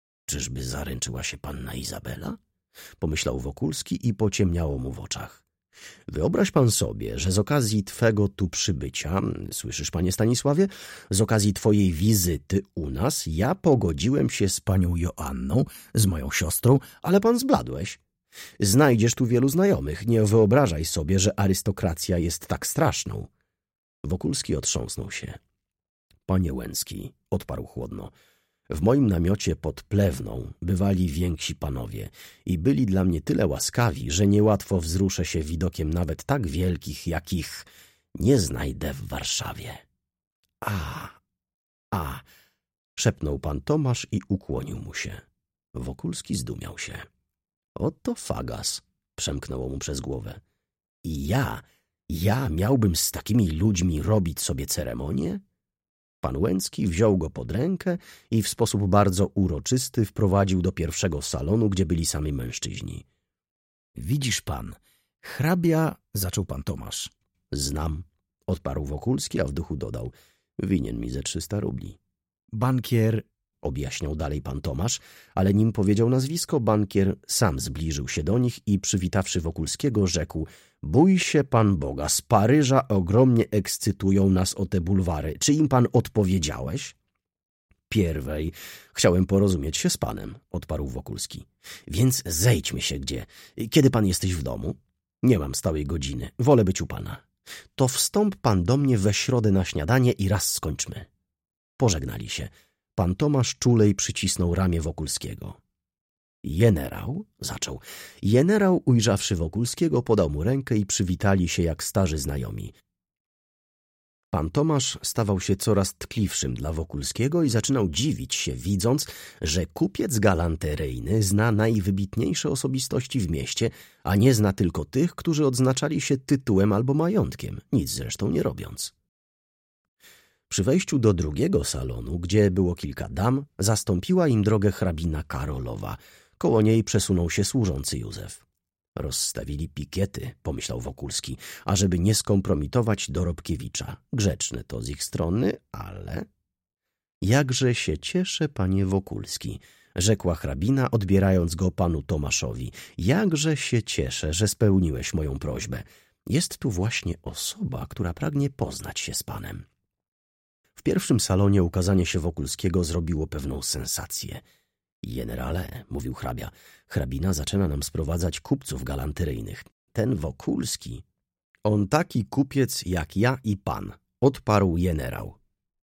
[SPEAKER 2] Czyżby zaręczyła się panna Izabela? Pomyślał Wokulski i pociemniało mu w oczach. Wyobraź pan sobie, że z okazji twego tu przybycia, słyszysz, panie Stanisławie, z okazji twojej wizyty u nas, ja pogodziłem się z panią Joanną, z moją siostrą, ale pan zbladłeś. Znajdziesz tu wielu znajomych, nie wyobrażaj sobie, że arystokracja jest tak straszną. Wokulski otrząsnął się. Panie Łęcki, odparł chłodno, w moim namiocie pod Plewną bywali więksi panowie i byli dla mnie tyle łaskawi, że niełatwo wzruszę się widokiem nawet tak wielkich, jakich nie znajdę w Warszawie. A, a, szepnął pan Tomasz i ukłonił mu się. Wokulski zdumiał się. Oto fagas, przemknęło mu przez głowę. I ja, ja miałbym z takimi ludźmi robić sobie ceremonię? Pan Łęcki wziął go pod rękę i w sposób bardzo uroczysty wprowadził do pierwszego salonu, gdzie byli sami mężczyźni. Widzisz pan, hrabia, zaczął pan Tomasz. Znam, odparł Wokulski, a w duchu dodał. Winien mi ze trzysta rubli. Bankier, objaśniał dalej pan Tomasz, ale nim powiedział nazwisko, bankier sam zbliżył się do nich i przywitawszy Wokulskiego rzekł: bój się pan Boga, z Paryża ogromnie ekscytują nas o te bulwary. Czy im pan odpowiedziałeś? Pierwej, chciałem porozumieć się z panem, odparł Wokulski. Więc zejdźmy się gdzie. Kiedy pan jesteś w domu? Nie mam stałej godziny, wolę być u pana. To wstąp pan do mnie we środę na śniadanie i raz skończmy. Pożegnali się. Pan Tomasz czulej przycisnął ramię Wokulskiego. Jenerał, zaczął. Jenerał, ujrzawszy Wokulskiego, podał mu rękę i przywitali się jak starzy znajomi. Pan Tomasz stawał się coraz tkliwszym dla Wokulskiego i zaczynał dziwić się, widząc, że kupiec galanteryjny zna najwybitniejsze osobistości w mieście, a nie zna tylko tych, którzy odznaczali się tytułem albo majątkiem, nic zresztą nie robiąc. Przy wejściu do drugiego salonu, gdzie było kilka dam, zastąpiła im drogę hrabina Karolowa. Koło niej przesunął się służący Józef. Rozstawili pikiety, pomyślał Wokulski, ażeby nie skompromitować Dorobkiewicza. Grzeczne to z ich strony, ale... Jakże się cieszę, panie Wokulski, rzekła hrabina, odbierając go panu Tomaszowi. Jakże się cieszę, że spełniłeś moją prośbę. Jest tu właśnie osoba, która pragnie poznać się z panem. W pierwszym salonie ukazanie się Wokulskiego zrobiło pewną sensację. Generale, mówił hrabia, hrabina zaczyna nam sprowadzać kupców galanteryjnych. Ten Wokulski, on taki kupiec jak ja i pan, odparł generał.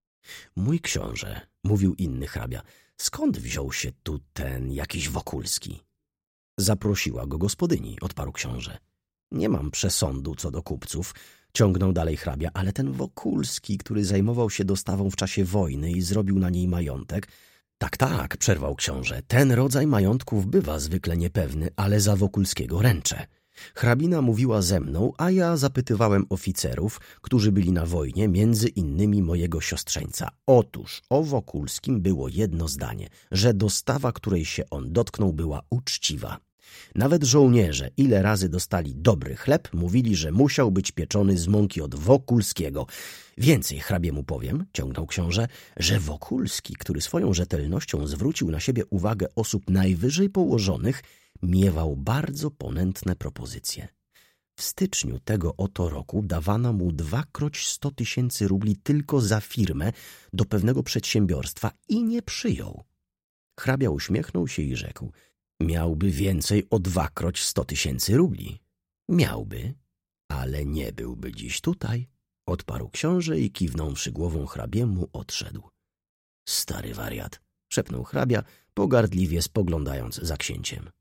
[SPEAKER 2] Mój książę, mówił inny hrabia, skąd wziął się tu ten jakiś Wokulski? Zaprosiła go gospodyni, odparł książę. Nie mam przesądu co do kupców, ciągnął dalej hrabia, ale ten Wokulski, który zajmował się dostawą w czasie wojny i zrobił na niej majątek... Tak, tak, przerwał książę, ten rodzaj majątków bywa zwykle niepewny, ale za Wokulskiego ręczę. Hrabina mówiła ze mną, a ja zapytywałem oficerów, którzy byli na wojnie, między innymi mojego siostrzeńca. Otóż o Wokulskim było jedno zdanie, że dostawa, której się on dotknął, była uczciwa. Nawet żołnierze, ile razy dostali dobry chleb, mówili, że musiał być pieczony z mąki od Wokulskiego. Więcej hrabiemu powiem, ciągnął książę, że Wokulski, który swoją rzetelnością zwrócił na siebie uwagę osób najwyżej położonych, miewał bardzo ponętne propozycje. W styczniu tego oto roku dawano mu dwakroć sto tysięcy rubli tylko za firmę do pewnego przedsiębiorstwa i nie przyjął. Hrabia uśmiechnął się i rzekł: miałby więcej o dwakroć sto tysięcy rubli. Miałby, ale nie byłby dziś tutaj, odparł książę i kiwnąwszy głową hrabiemu odszedł. Stary wariat, szepnął hrabia, pogardliwie spoglądając za księciem.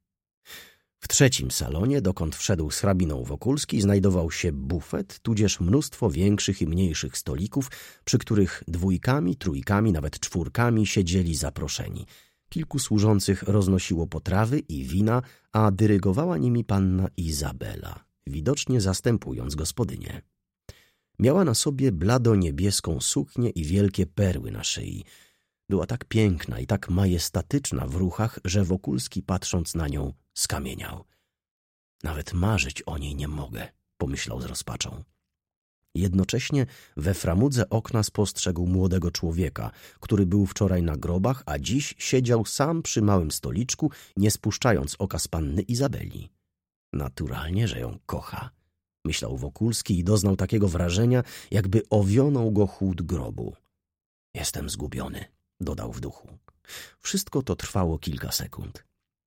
[SPEAKER 2] W trzecim salonie, dokąd wszedł z hrabiną Wokulski, znajdował się bufet, tudzież mnóstwo większych i mniejszych stolików, przy których dwójkami, trójkami, nawet czwórkami siedzieli zaproszeni. Kilku służących roznosiło potrawy i wina, a dyrygowała nimi panna Izabela, widocznie zastępując gospodynię. Miała na sobie blado-niebieską suknię i wielkie perły na szyi. Była tak piękna i tak majestatyczna w ruchach, że Wokulski, patrząc na nią, skamieniał. Nawet marzyć o niej nie mogę, pomyślał z rozpaczą. Jednocześnie we framudze okna spostrzegł młodego człowieka, który był wczoraj na grobach, a dziś siedział sam przy małym stoliczku, nie spuszczając oka z panny Izabeli. Naturalnie, że ją kocha. myślał Wokulski i doznał takiego wrażenia, jakby owionął go chłód grobu. Jestem zgubiony, dodał w duchu. Wszystko to trwało kilka sekund.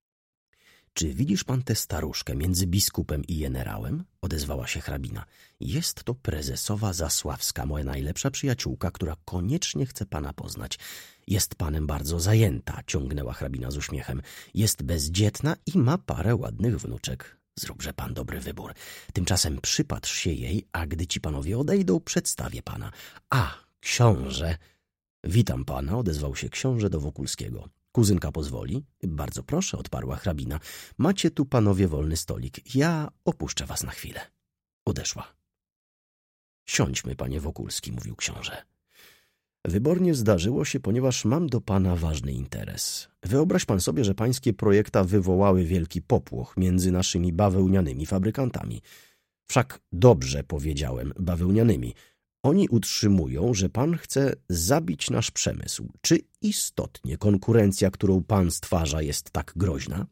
[SPEAKER 2] Czy widzisz pan tę staruszkę między biskupem i jenerałem? Odezwała się hrabina. Jest to prezesowa Zasławska, moja najlepsza przyjaciółka, która koniecznie chce pana poznać. Jest panem bardzo zajęta, ciągnęła hrabina z uśmiechem. Jest bezdzietna i ma parę ładnych wnuczek. Zróbże pan dobry wybór. Tymczasem przypatrz się jej, a gdy ci panowie odejdą, przedstawię pana. A, książę! Witam pana, odezwał się książę do Wokulskiego. Kuzynka pozwoli? Bardzo proszę, odparła hrabina. Macie tu panowie wolny stolik. Ja opuszczę was na chwilę. Odeszła. Siądźmy, panie Wokulski, mówił książę. Wybornie zdarzyło się, ponieważ mam do pana ważny interes. Wyobraź pan sobie, że pańskie projekta wywołały wielki popłoch między naszymi bawełnianymi fabrykantami. Wszak dobrze powiedziałem bawełnianymi. Oni utrzymują, że pan chce zabić nasz przemysł. Czy istotnie konkurencja, którą pan stwarza, jest tak groźna?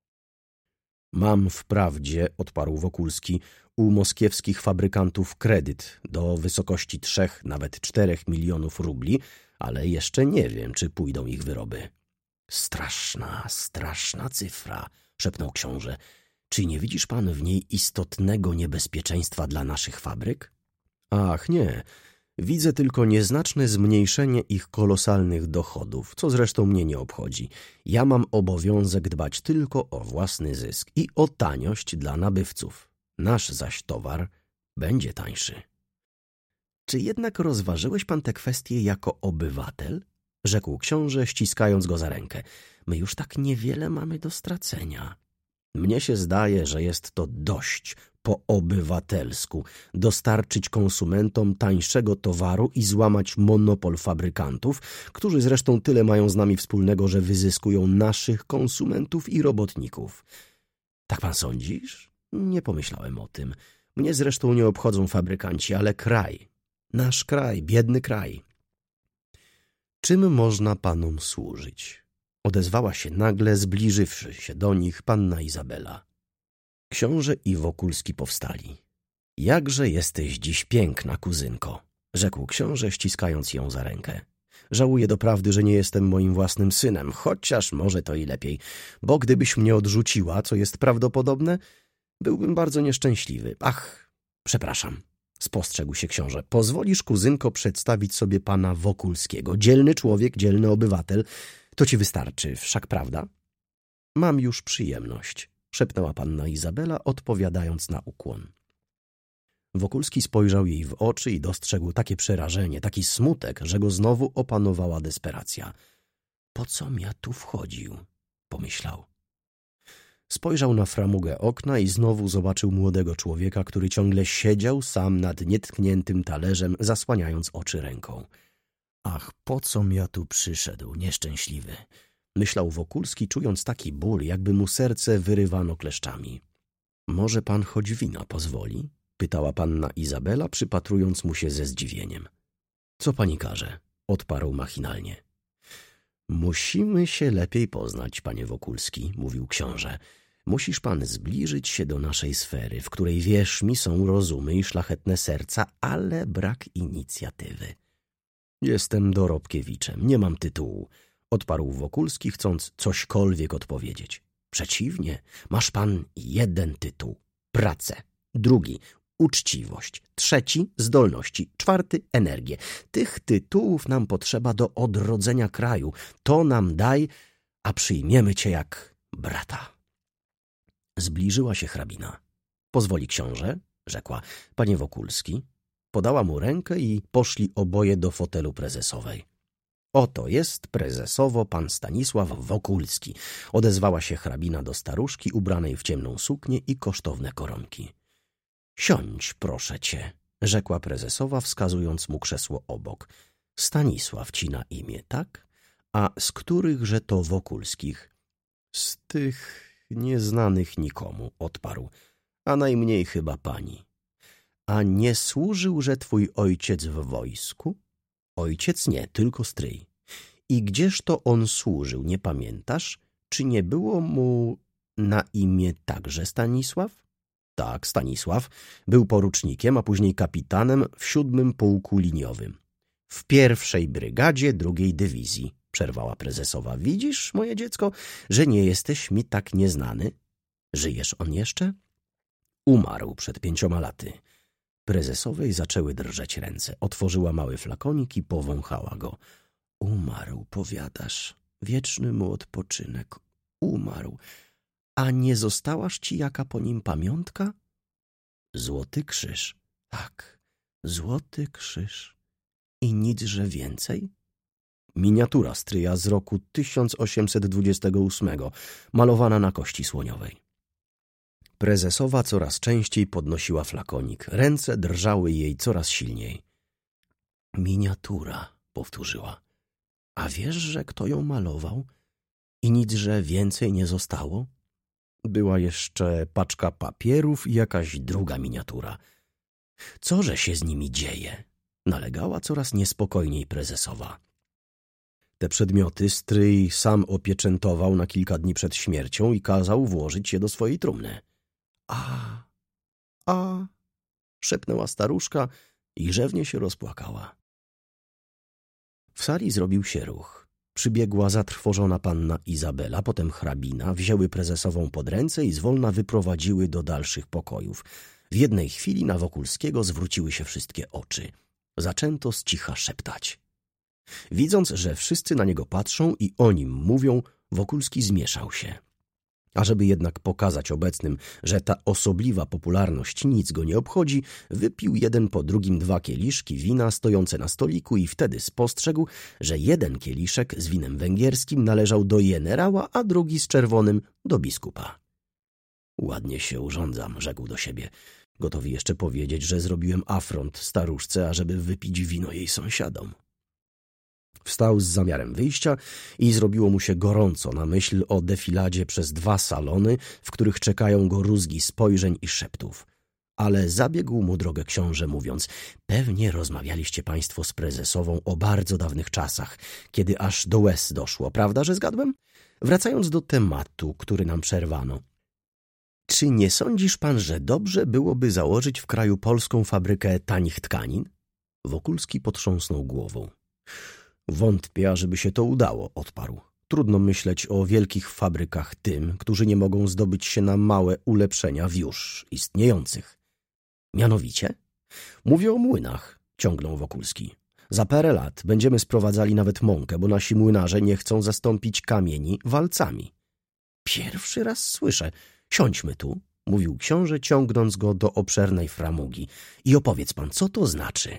[SPEAKER 2] Mam wprawdzie, odparł Wokulski, u moskiewskich fabrykantów kredyt do wysokości trzech, nawet czterech milionów rubli, ale jeszcze nie wiem, czy pójdą ich wyroby. Straszna, straszna cyfra, szepnął książę. Czy nie widzisz pan w niej istotnego niebezpieczeństwa dla naszych fabryk? Ach, nie. Widzę tylko nieznaczne zmniejszenie ich kolosalnych dochodów, co zresztą mnie nie obchodzi. Ja mam obowiązek dbać tylko o własny zysk i o taniość dla nabywców. Nasz zaś towar będzie tańszy. Czy jednak rozważyłeś pan tę kwestię jako obywatel? Rzekł książę, ściskając go za rękę. My już tak niewiele mamy do stracenia. Mnie się zdaje, że jest to dość po obywatelsku dostarczyć konsumentom tańszego towaru i złamać monopol fabrykantów, którzy zresztą tyle mają z nami wspólnego, że wyzyskują naszych konsumentów i robotników. Tak pan sądzisz? Nie pomyślałem o tym. Mnie zresztą nie obchodzą fabrykanci, ale kraj. Nasz kraj, biedny kraj. Czym można panom służyć? Odezwała się nagle, zbliżywszy się do nich, panna Izabela. Książę i Wokulski powstali. Jakże jesteś dziś piękna, kuzynko, rzekł książę, ściskając ją za rękę. Żałuję doprawdy, że nie jestem moim własnym synem, chociaż może to i lepiej, bo gdybyś mnie odrzuciła, co jest prawdopodobne, byłbym bardzo nieszczęśliwy. Ach, przepraszam, spostrzegł się książę. Pozwolisz, kuzynko, przedstawić sobie pana Wokulskiego. Dzielny człowiek, dzielny obywatel. To ci wystarczy, wszak prawda? Mam już przyjemność, szepnęła panna Izabela, odpowiadając na ukłon. Wokulski spojrzał jej w oczy i dostrzegł takie przerażenie, taki smutek, że go znowu opanowała desperacja. Po com ja tu wchodził? Pomyślał. Spojrzał na framugę okna i znowu zobaczył młodego człowieka, który ciągle siedział sam nad nietkniętym talerzem, zasłaniając oczy ręką. Ach, po com ja tu przyszedł, nieszczęśliwy? Myślał Wokulski, czując taki ból, jakby mu serce wyrywano kleszczami. Może pan choć wina pozwoli? Pytała panna Izabela, przypatrując mu się ze zdziwieniem. Co pani każe? Odparł machinalnie. Musimy się lepiej poznać, panie Wokulski, mówił książę. Musisz pan zbliżyć się do naszej sfery, w której, wierz mi, są rozumy i szlachetne serca, ale brak inicjatywy. Jestem dorobkiewiczem, nie mam tytułu, odparł Wokulski, chcąc cośkolwiek odpowiedzieć. Przeciwnie, masz pan jeden tytuł – pracę, drugi – uczciwość, trzeci – zdolności, czwarty – energię. Tych tytułów nam potrzeba do odrodzenia kraju. To nam daj, a przyjmiemy cię jak brata. Zbliżyła się hrabina. Pozwoli książę, rzekła. Panie Wokulski. Podała mu rękę i poszli oboje do fotelu prezesowej. Oto jest prezesowo pan Stanisław Wokulski, odezwała się hrabina do staruszki ubranej w ciemną suknię i kosztowne koronki. Siądź, proszę cię, rzekła prezesowa, wskazując mu krzesło obok. Stanisław ci na imię, tak? A z którychże to Wokulskich? Z tych nieznanych nikomu, odparł, a najmniej chyba pani. A nie służyłże twój ojciec w wojsku? Ojciec nie, tylko stryj. I gdzież to on służył, nie pamiętasz? Czy nie było mu na imię także Stanisław? Tak, Stanisław był porucznikiem, a później kapitanem w siódmym pułku liniowym. W pierwszej brygadzie drugiej dywizji, przerwała prezesowa. Widzisz, moje dziecko, że nie jesteś mi tak nieznany? Żyjesz on jeszcze? Umarł przed pięcioma laty. Prezesowej zaczęły drżeć ręce. Otworzyła mały flakonik i powąchała go. Umarł, powiadasz. Wieczny mu odpoczynek. Umarł. A nie zostałaż ci jaka po nim pamiątka? Złoty krzyż. Tak, złoty krzyż. I nicże więcej? Miniatura stryja z roku tysiąc osiemset dwudziestego ósmego, malowana na kości słoniowej. Prezesowa coraz częściej podnosiła flakonik. Ręce drżały jej coraz silniej. Miniatura, powtórzyła. A wiesz, że kto ją malował? I nicże więcej nie zostało? Była jeszcze paczka papierów i jakaś druga miniatura. Coże się z nimi dzieje? Nalegała coraz niespokojniej prezesowa. Te przedmioty stryj sam opieczętował na kilka dni przed śmiercią i kazał włożyć je do swojej trumny. A, a, szepnęła staruszka i grzewnie się rozpłakała. W sali zrobił się ruch. Przybiegła zatrwożona panna Izabela, potem hrabina, wzięły prezesową pod ręce i zwolna wyprowadziły do dalszych pokojów. W jednej chwili na Wokulskiego zwróciły się wszystkie oczy. Zaczęto z cicha szeptać. Widząc, że wszyscy na niego patrzą i o nim mówią, Wokulski zmieszał się. Ażeby jednak pokazać obecnym, że ta osobliwa popularność nic go nie obchodzi, wypił jeden po drugim dwa kieliszki wina stojące na stoliku i wtedy spostrzegł, że jeden kieliszek z winem węgierskim należał do jenerała, a drugi z czerwonym do biskupa. Ładnie się urządzam, rzekł do siebie, gotowy jeszcze powiedzieć, że zrobiłem afront staruszce, ażeby wypić wino jej sąsiadom. Wstał z zamiarem wyjścia i zrobiło mu się gorąco na myśl o defiladzie przez dwa salony, w których czekają go rózgi spojrzeń i szeptów. Ale zabiegł mu drogę książę, mówiąc: pewnie rozmawialiście państwo z prezesową o bardzo dawnych czasach, kiedy aż do łez doszło, prawda, że zgadłem? Wracając do tematu, który nam przerwano. Czy nie sądzisz pan, że dobrze byłoby założyć w kraju polską fabrykę tanich tkanin? Wokulski potrząsnął głową. Wątpię, ażeby się to udało, odparł. Trudno myśleć o wielkich fabrykach tym, którzy nie mogą zdobyć się na małe ulepszenia w już istniejących. Mianowicie? Mówię o młynach, ciągnął Wokulski. Za parę lat będziemy sprowadzali nawet mąkę, bo nasi młynarze nie chcą zastąpić kamieni walcami. Pierwszy raz słyszę. Siądźmy tu, mówił książę, ciągnąc go do obszernej framugi. I opowiedz pan, co to znaczy?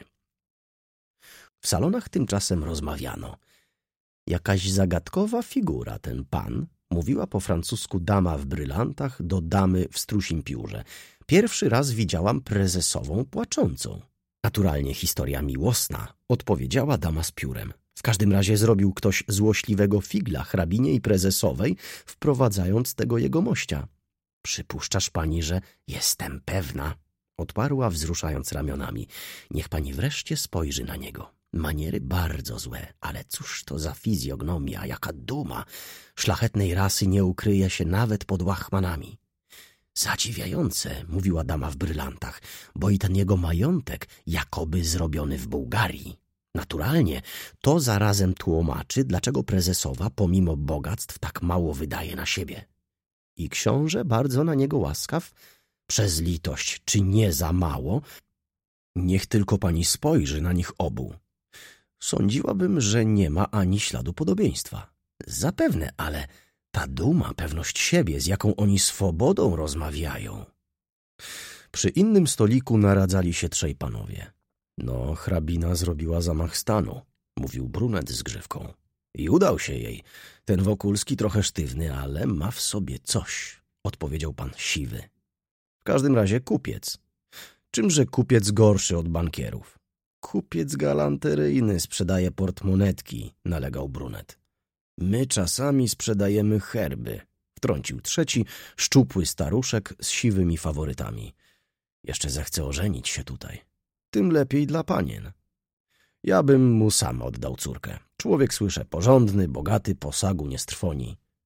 [SPEAKER 2] W salonach tymczasem rozmawiano. Jakaś zagadkowa figura ten pan, mówiła po francusku dama w brylantach do damy w strusim piórze. Pierwszy raz widziałam prezesową płaczącą. Naturalnie historia miłosna, odpowiedziała dama z piórem. W każdym razie zrobił ktoś złośliwego figla hrabinie i prezesowej, wprowadzając tego jegomościa. Przypuszczasz pani, że jestem pewna, odparła, wzruszając ramionami. Niech pani wreszcie spojrzy na niego. Maniery bardzo złe, ale cóż to za fizjognomia, jaka duma. Szlachetnej rasy nie ukryje się nawet pod łachmanami. Zadziwiające, mówiła dama w brylantach, bo i ten jego majątek jakoby zrobiony w Bułgarii. Naturalnie to zarazem tłumaczy, dlaczego prezesowa pomimo bogactw tak mało wydaje na siebie. I książę, bardzo na niego łaskaw, przez litość, czy nie za mało, niech tylko pani spojrzy na nich obu. Sądziłabym, że nie ma ani śladu podobieństwa. Zapewne, ale ta duma, pewność siebie, z jaką oni swobodą rozmawiają. Przy innym stoliku naradzali się trzej panowie. No, hrabina zrobiła zamach stanu, mówił brunet z grzywką. I udał się jej. Ten Wokulski trochę sztywny, ale ma w sobie coś, odpowiedział pan siwy. W każdym razie kupiec. Czymże kupiec gorszy od bankierów? Kupiec galanteryjny sprzedaje portmonetki, nalegał brunet. My czasami sprzedajemy herby, wtrącił trzeci, szczupły staruszek z siwymi faworytami. Jeszcze zechce ożenić się tutaj. Tym lepiej dla panien. Ja bym mu sam oddał córkę. Człowiek, słyszę, porządny, bogaty, posagu nie strwoni.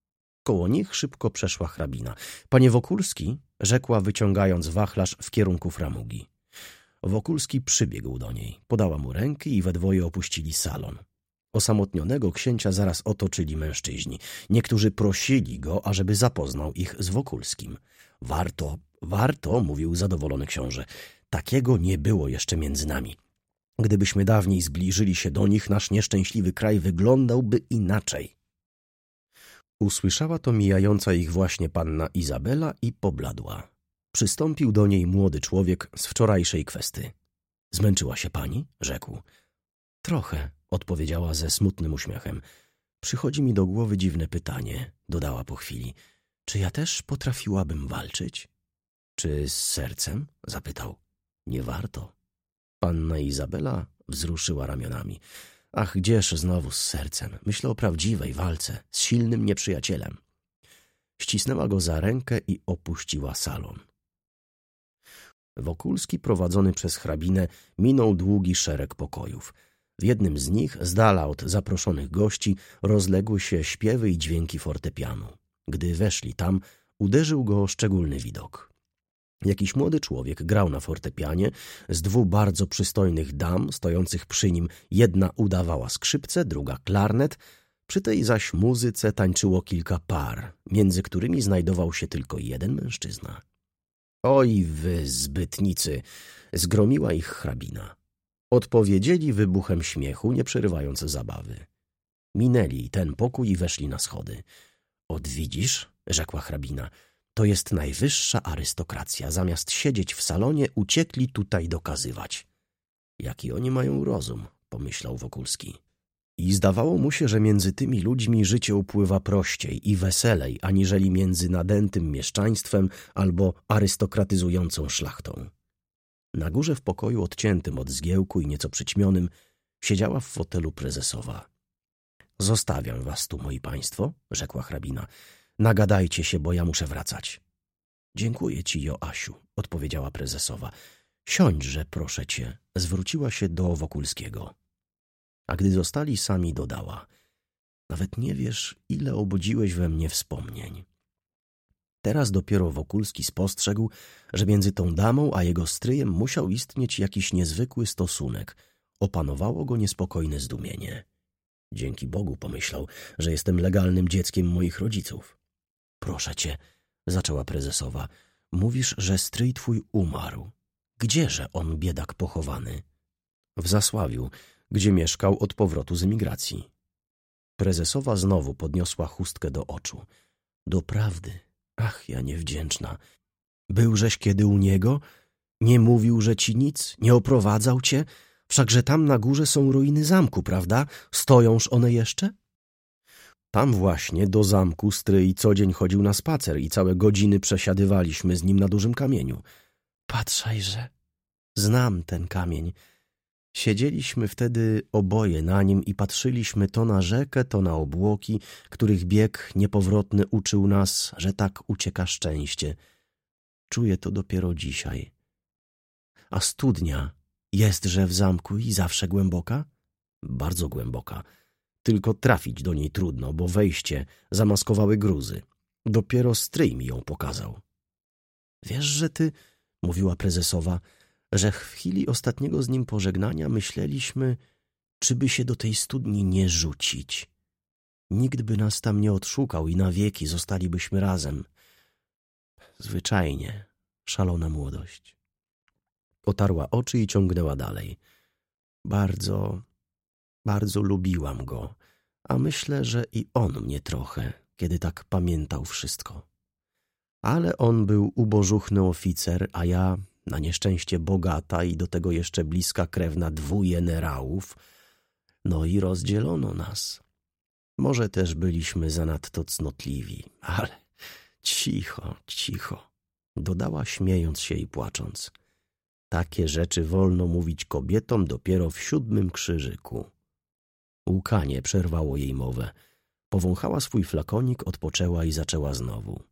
[SPEAKER 2] koło nich szybko przeszła hrabina. Panie Wokulski, rzekła, wyciągając wachlarz w kierunku framugi. Wokulski przybiegł do niej, podała mu rękę i we dwoje opuścili salon. Osamotnionego księcia zaraz otoczyli mężczyźni. Niektórzy prosili go, ażeby zapoznał ich z Wokulskim. Warto, warto, mówił zadowolony książę. Takiego nie było jeszcze między nami. Gdybyśmy dawniej zbliżyli się do nich, nasz nieszczęśliwy kraj wyglądałby inaczej. Usłyszała to mijająca ich właśnie panna Izabela i pobladła. Przystąpił do niej młody człowiek z wczorajszej kwesty. Zmęczyła się pani? Rzekł. Trochę, odpowiedziała ze smutnym uśmiechem. Przychodzi mi do głowy dziwne pytanie, dodała po chwili. Czy ja też potrafiłabym walczyć? Czy z sercem? Zapytał. Nie warto. Panna Izabela wzruszyła ramionami. Ach, gdzież znowu z sercem? Myślę o prawdziwej walce z silnym nieprzyjacielem. Ścisnęła go za rękę i opuściła salon. Wokulski, prowadzony przez hrabinę, minął długi szereg pokojów. W jednym z nich, z dala od zaproszonych gości, rozległy się śpiewy i dźwięki fortepianu. Gdy weszli tam, uderzył go szczególny widok. Jakiś młody człowiek grał na fortepianie, z dwóch bardzo przystojnych dam stojących przy nim. Jedna udawała skrzypce, druga klarnet, przy tej zaś muzyce tańczyło kilka par, między którymi znajdował się tylko jeden mężczyzna. Oj wy, zbytnicy! Zgromiła ich hrabina. Odpowiedzieli wybuchem śmiechu, nie przerywając zabawy. Minęli ten pokój i weszli na schody. Ot widzisz, rzekła hrabina, to jest najwyższa arystokracja. Zamiast siedzieć w salonie, uciekli tutaj dokazywać. Jaki oni mają rozum, pomyślał Wokulski. I zdawało mu się, że między tymi ludźmi życie upływa prościej i weselej, aniżeli między nadętym mieszczaństwem albo arystokratyzującą szlachtą. Na górze w pokoju odciętym od zgiełku i nieco przyćmionym siedziała w fotelu prezesowa. Zostawiam was tu, moi państwo, rzekła hrabina. Nagadajcie się, bo ja muszę wracać. Dziękuję ci, Joasiu, odpowiedziała prezesowa. Siądźże, proszę cię, zwróciła się do Wokulskiego. A gdy zostali sami, dodała. Nawet nie wiesz, ile obudziłeś we mnie wspomnień. Teraz dopiero Wokulski spostrzegł, że między tą damą a jego stryjem musiał istnieć jakiś niezwykły stosunek. Opanowało go niespokojne zdumienie. Dzięki Bogu, pomyślał, że jestem legalnym dzieckiem moich rodziców. Proszę cię, zaczęła prezesowa, mówisz, że stryj twój umarł. Gdzieże on, biedak, pochowany? W Zasławiu, gdzie mieszkał od powrotu z emigracji. Prezesowa znowu podniosła chustkę do oczu. Doprawdy, ach, ja niewdzięczna. Byłżeś kiedy u niego? Nie mówił, że ci nic? Nie oprowadzał cię? Wszakże tam na górze są ruiny zamku, prawda? Stojąż one jeszcze? Tam właśnie do zamku stryj co dzień chodził na spacer i całe godziny przesiadywaliśmy z nim na dużym kamieniu. Patrzajże, znam ten kamień. Siedzieliśmy wtedy oboje na nim i patrzyliśmy to na rzekę, to na obłoki, których bieg niepowrotny uczył nas, że tak ucieka szczęście. Czuję to dopiero dzisiaj. A studnia jestże w zamku i zawsze głęboka? Bardzo głęboka. Tylko trafić do niej trudno, bo wejście zamaskowały gruzy. Dopiero stryj mi ją pokazał. Wiesz, że ty, mówiła prezesowa, że w chwili ostatniego z nim pożegnania myśleliśmy, czy by się do tej studni nie rzucić. Nikt by nas tam nie odszukał i na wieki zostalibyśmy razem. Zwyczajnie, szalona młodość. Otarła oczy i ciągnęła dalej. Bardzo, bardzo lubiłam go, a myślę, że i on mnie trochę, kiedy tak pamiętał wszystko. Ale on był ubożuchny oficer, a ja na nieszczęście bogata i do tego jeszcze bliska krewna dwóch jenerałów. No i rozdzielono nas. Może też byliśmy zanadto cnotliwi, ale cicho, cicho, dodała śmiejąc się i płacząc. Takie rzeczy wolno mówić kobietom dopiero w siódmym krzyżyku. Łkanie przerwało jej mowę. Powąchała swój flakonik, odpoczęła i zaczęła znowu.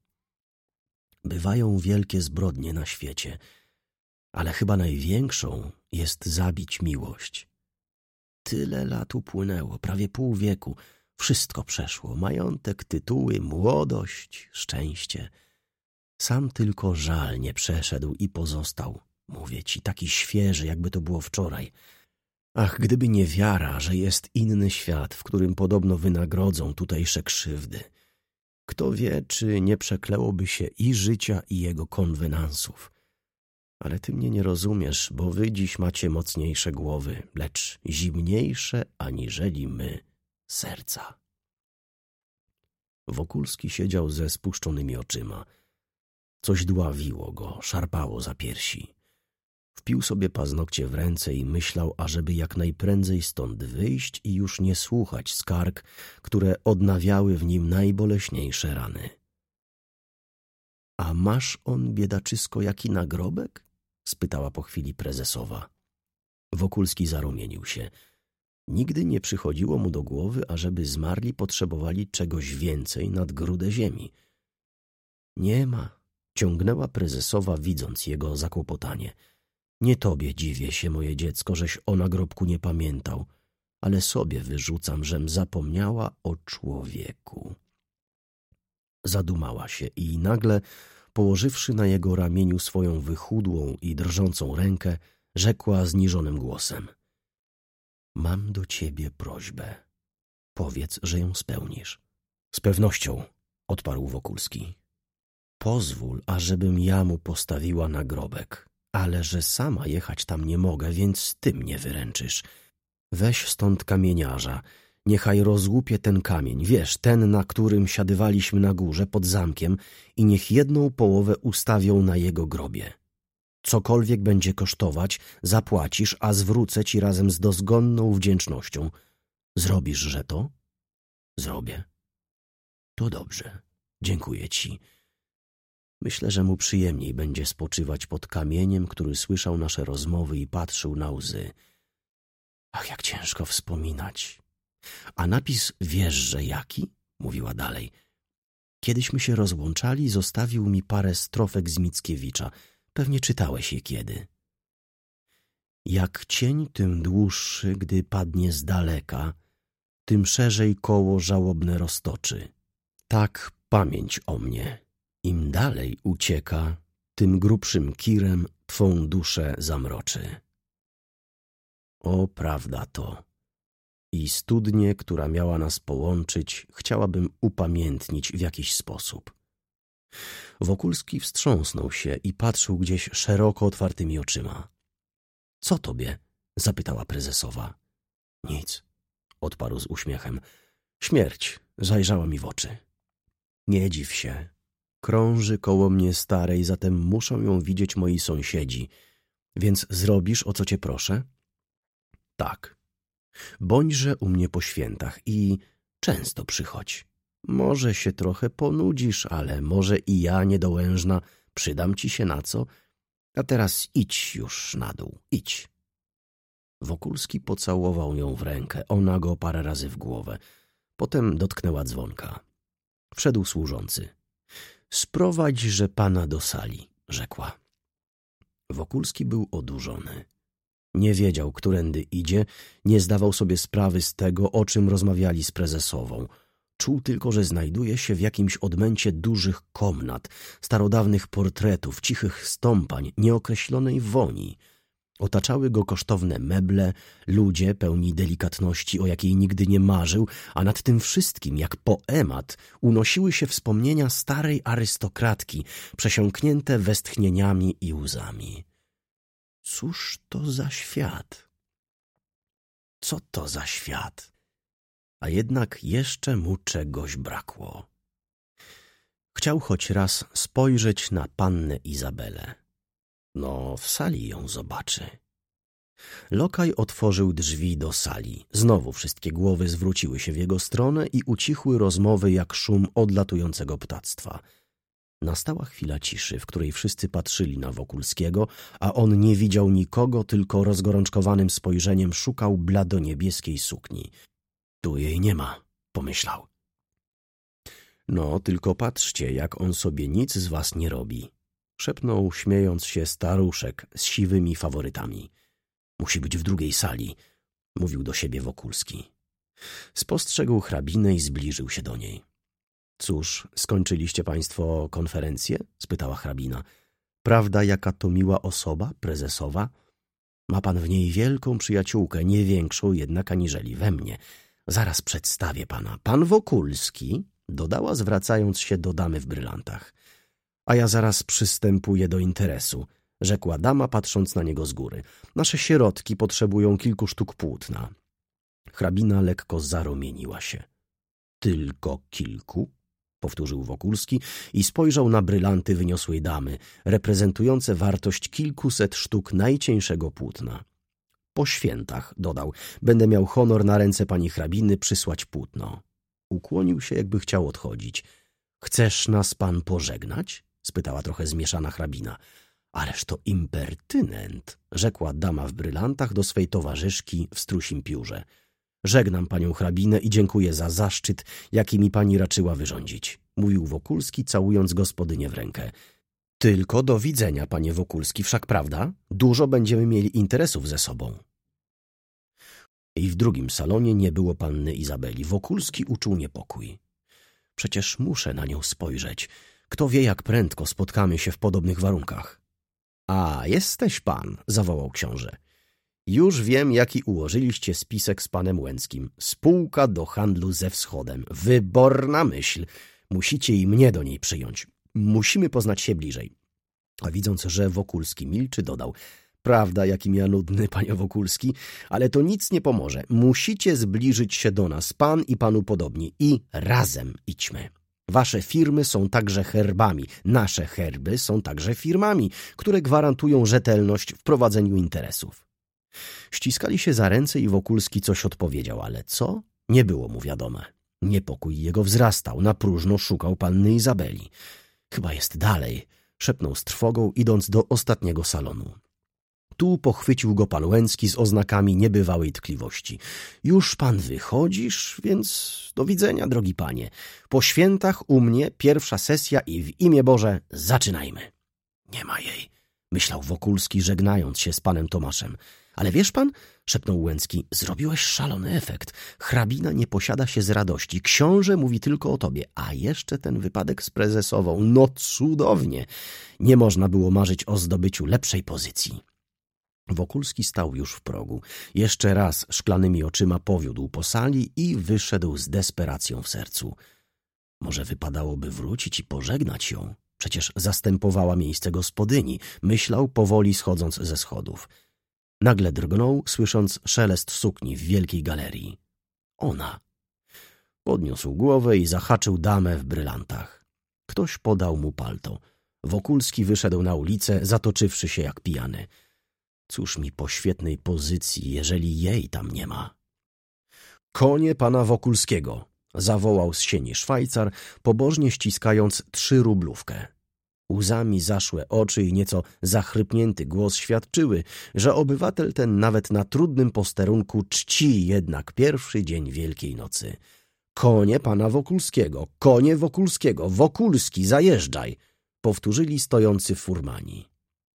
[SPEAKER 2] Bywają wielkie zbrodnie na świecie, ale chyba największą jest zabić miłość. Tyle lat upłynęło, prawie pół wieku. Wszystko przeszło. Majątek, tytuły, młodość, szczęście. Sam tylko żal nie przeszedł i pozostał, mówię ci, taki świeży, jakby to było wczoraj. Ach, gdyby nie wiara, że jest inny świat, w którym podobno wynagrodzą tutejsze krzywdy. Kto wie, czy nie przeklełoby się i życia, i jego konwenansów. Ale ty mnie nie rozumiesz, bo wy dziś macie mocniejsze głowy, lecz zimniejsze aniżeli my serca. Wokulski siedział ze spuszczonymi oczyma. Coś dławiło go, szarpało za piersi. Wpił sobie paznokcie w ręce i myślał, ażeby jak najprędzej stąd wyjść i już nie słuchać skarg, które odnawiały w nim najboleśniejsze rany. — A masz on, biedaczysko, jaki nagrobek? — spytała po chwili prezesowa. Wokulski zarumienił się. Nigdy nie przychodziło mu do głowy, ażeby zmarli potrzebowali czegoś więcej nad grudę ziemi. — Nie ma — ciągnęła prezesowa, widząc jego zakłopotanie. — Nie tobie dziwię się, moje dziecko, żeś o nagrobku nie pamiętał, ale sobie wyrzucam, żem zapomniała o człowieku. Zadumała się i nagle, położywszy na jego ramieniu swoją wychudłą i drżącą rękę, rzekła zniżonym głosem: — Mam do ciebie prośbę. Powiedz, że ją spełnisz. — Z pewnością — odparł Wokulski. — Pozwól, ażebym ja mu postawiła nagrobek. Ale że sama jechać tam nie mogę, więc ty mnie wyręczysz. Weź stąd kamieniarza, niechaj rozłupie ten kamień, wiesz, ten, na którym siadywaliśmy na górze pod zamkiem, i niech jedną połowę ustawią na jego grobie. Cokolwiek będzie kosztować, zapłacisz, a zwrócę ci razem z dozgonną wdzięcznością. Zrobisz, że to? Zrobię. To dobrze, dziękuję ci. Myślę, że mu przyjemniej będzie spoczywać pod kamieniem, który słyszał nasze rozmowy i patrzył na łzy. Ach, jak ciężko wspominać. A napis wiesz, że jaki? Mówiła dalej. Kiedyśmy się rozłączali, zostawił mi parę strofek z Mickiewicza. Pewnie czytałeś je kiedy. Jak cień tym dłuższy, gdy padnie z daleka, tym szerzej koło żałobne roztoczy. Tak pamięć o mnie. Im dalej ucieka, tym grubszym kirem twą duszę zamroczy. O, prawda to. I studnię, która miała nas połączyć, chciałabym upamiętnić w jakiś sposób. Wokulski wstrząsnął się i patrzył gdzieś szeroko otwartymi oczyma. — Co tobie? — zapytała prezesowa. — Nic — odparł z uśmiechem. — Śmierć zajrzała mi w oczy. Nie dziw się. Krąży koło mnie starej, zatem muszą ją widzieć moi sąsiedzi. Więc zrobisz, o co cię proszę? Tak. Bądźże u mnie po świętach i często przychodź. Może się trochę ponudzisz, ale może i ja, niedołężna, przydam ci się na co. A teraz idź już na dół, idź. Wokulski pocałował ją w rękę, ona go parę razy w głowę. Potem dotknęła dzwonka. Wszedł służący. Sprowadźże pana do sali, rzekła. Wokulski był odurzony. Nie wiedział, którędy idzie, nie zdawał sobie sprawy z tego, o czym rozmawiali z prezesową. Czuł tylko, że znajduje się w jakimś odmęcie dużych komnat, starodawnych portretów, cichych stąpań, nieokreślonej woni. Otaczały go kosztowne meble, ludzie pełni delikatności, o jakiej nigdy nie marzył, a nad tym wszystkim, jak poemat, unosiły się wspomnienia starej arystokratki, przesiąknięte westchnieniami i łzami. Cóż to za świat? Co to za świat? A jednak jeszcze mu czegoś brakło. Chciał choć raz spojrzeć na pannę Izabelę. No, w sali ją zobaczy. Lokaj otworzył drzwi do sali. Znowu wszystkie głowy zwróciły się w jego stronę i ucichły rozmowy jak szum odlatującego ptactwa. Nastała chwila ciszy, w której wszyscy patrzyli na Wokulskiego, a on nie widział nikogo, tylko rozgorączkowanym spojrzeniem szukał bladoniebieskiej sukni. Tu jej nie ma, pomyślał. No, tylko patrzcie, jak on sobie nic z was nie robi. Szepnął, śmiejąc się, staruszek z siwymi faworytami. Musi być w drugiej sali, mówił do siebie Wokulski. Spostrzegł hrabinę i zbliżył się do niej. — Cóż, skończyliście państwo konferencję? — spytała hrabina. — Prawda, jaka to miła osoba, prezesowa? Ma pan w niej wielką przyjaciółkę, nie większą jednak aniżeli we mnie. Zaraz przedstawię pana. Pan Wokulski — dodała, zwracając się do damy w brylantach. — A ja zaraz przystępuję do interesu — rzekła dama, patrząc na niego z góry. — Nasze sierotki potrzebują kilku sztuk płótna. Hrabina lekko zarumieniła się. — Tylko kilku? — powtórzył Wokulski i spojrzał na brylanty wyniosłej damy, reprezentujące wartość kilkuset sztuk najcieńszego płótna. — Po świętach — dodał — będę miał honor na ręce pani hrabiny przysłać płótno. Ukłonił się, jakby chciał odchodzić. — Chcesz nas pan pożegnać? — spytała trochę zmieszana hrabina. — Ależ to impertynent — rzekła dama w brylantach do swej towarzyszki w strusim piórze. Żegnam panią hrabinę i dziękuję za zaszczyt, jaki mi pani raczyła wyrządzić — mówił Wokulski, całując gospodynię w rękę. — Tylko do widzenia, panie Wokulski, wszak prawda? Dużo będziemy mieli interesów ze sobą. I w drugim salonie nie było panny Izabeli. Wokulski uczuł niepokój. Przecież muszę na nią spojrzeć. Kto wie, jak prędko spotkamy się w podobnych warunkach. — A, jesteś pan — zawołał książę. Już wiem, jaki ułożyliście spisek z panem Łęckim. Spółka do handlu ze wschodem. Wyborna myśl. Musicie i mnie do niej przyjąć. Musimy poznać się bliżej. A widząc, że Wokulski milczy, dodał: Prawda, jakim ja nudny, panie Wokulski, ale to nic nie pomoże. Musicie zbliżyć się do nas, pan i panu podobni, i razem idźmy. Wasze firmy są także herbami, nasze herby są także firmami, które gwarantują rzetelność w prowadzeniu interesów. Ściskali się za ręce i Wokulski coś odpowiedział, ale co? Nie było mu wiadome. Niepokój jego wzrastał, na próżno szukał panny Izabeli. Chyba jest dalej, szepnął z trwogą, idąc do ostatniego salonu. Tu pochwycił go pan Łęcki z oznakami niebywałej tkliwości. Już pan wychodzisz, więc do widzenia, drogi panie. Po świętach u mnie pierwsza sesja i w imię Boże zaczynajmy. Nie ma jej, myślał Wokulski, żegnając się z panem Tomaszem. Ale wiesz pan, szepnął Łęcki, zrobiłeś szalony efekt. Hrabina nie posiada się z radości. Książę mówi tylko o tobie. A jeszcze ten wypadek z prezesową. No cudownie. Nie można było marzyć o zdobyciu lepszej pozycji. Wokulski stał już w progu. Jeszcze raz szklanymi oczyma powiódł po sali i wyszedł z desperacją w sercu. Może wypadałoby wrócić i pożegnać ją. Przecież zastępowała miejsce gospodyni. Myślał, powoli schodząc ze schodów. Nagle drgnął, słysząc szelest sukni w wielkiej galerii. Ona. Podniósł głowę i zahaczył damę w brylantach. Ktoś podał mu palto. Wokulski wyszedł na ulicę, zatoczywszy się jak pijany. Cóż mi po świetnej pozycji, jeżeli jej tam nie ma? Konie pana Wokulskiego! Zawołał z sieni Szwajcar, pobożnie ściskając trzyrublówkę. Łzami zaszłe oczy i nieco zachrypnięty głos świadczyły, że obywatel ten nawet na trudnym posterunku czci jednak pierwszy dzień Wielkiej Nocy. Konie pana Wokulskiego, konie Wokulskiego, Wokulski, zajeżdżaj! Powtórzyli stojący furmani.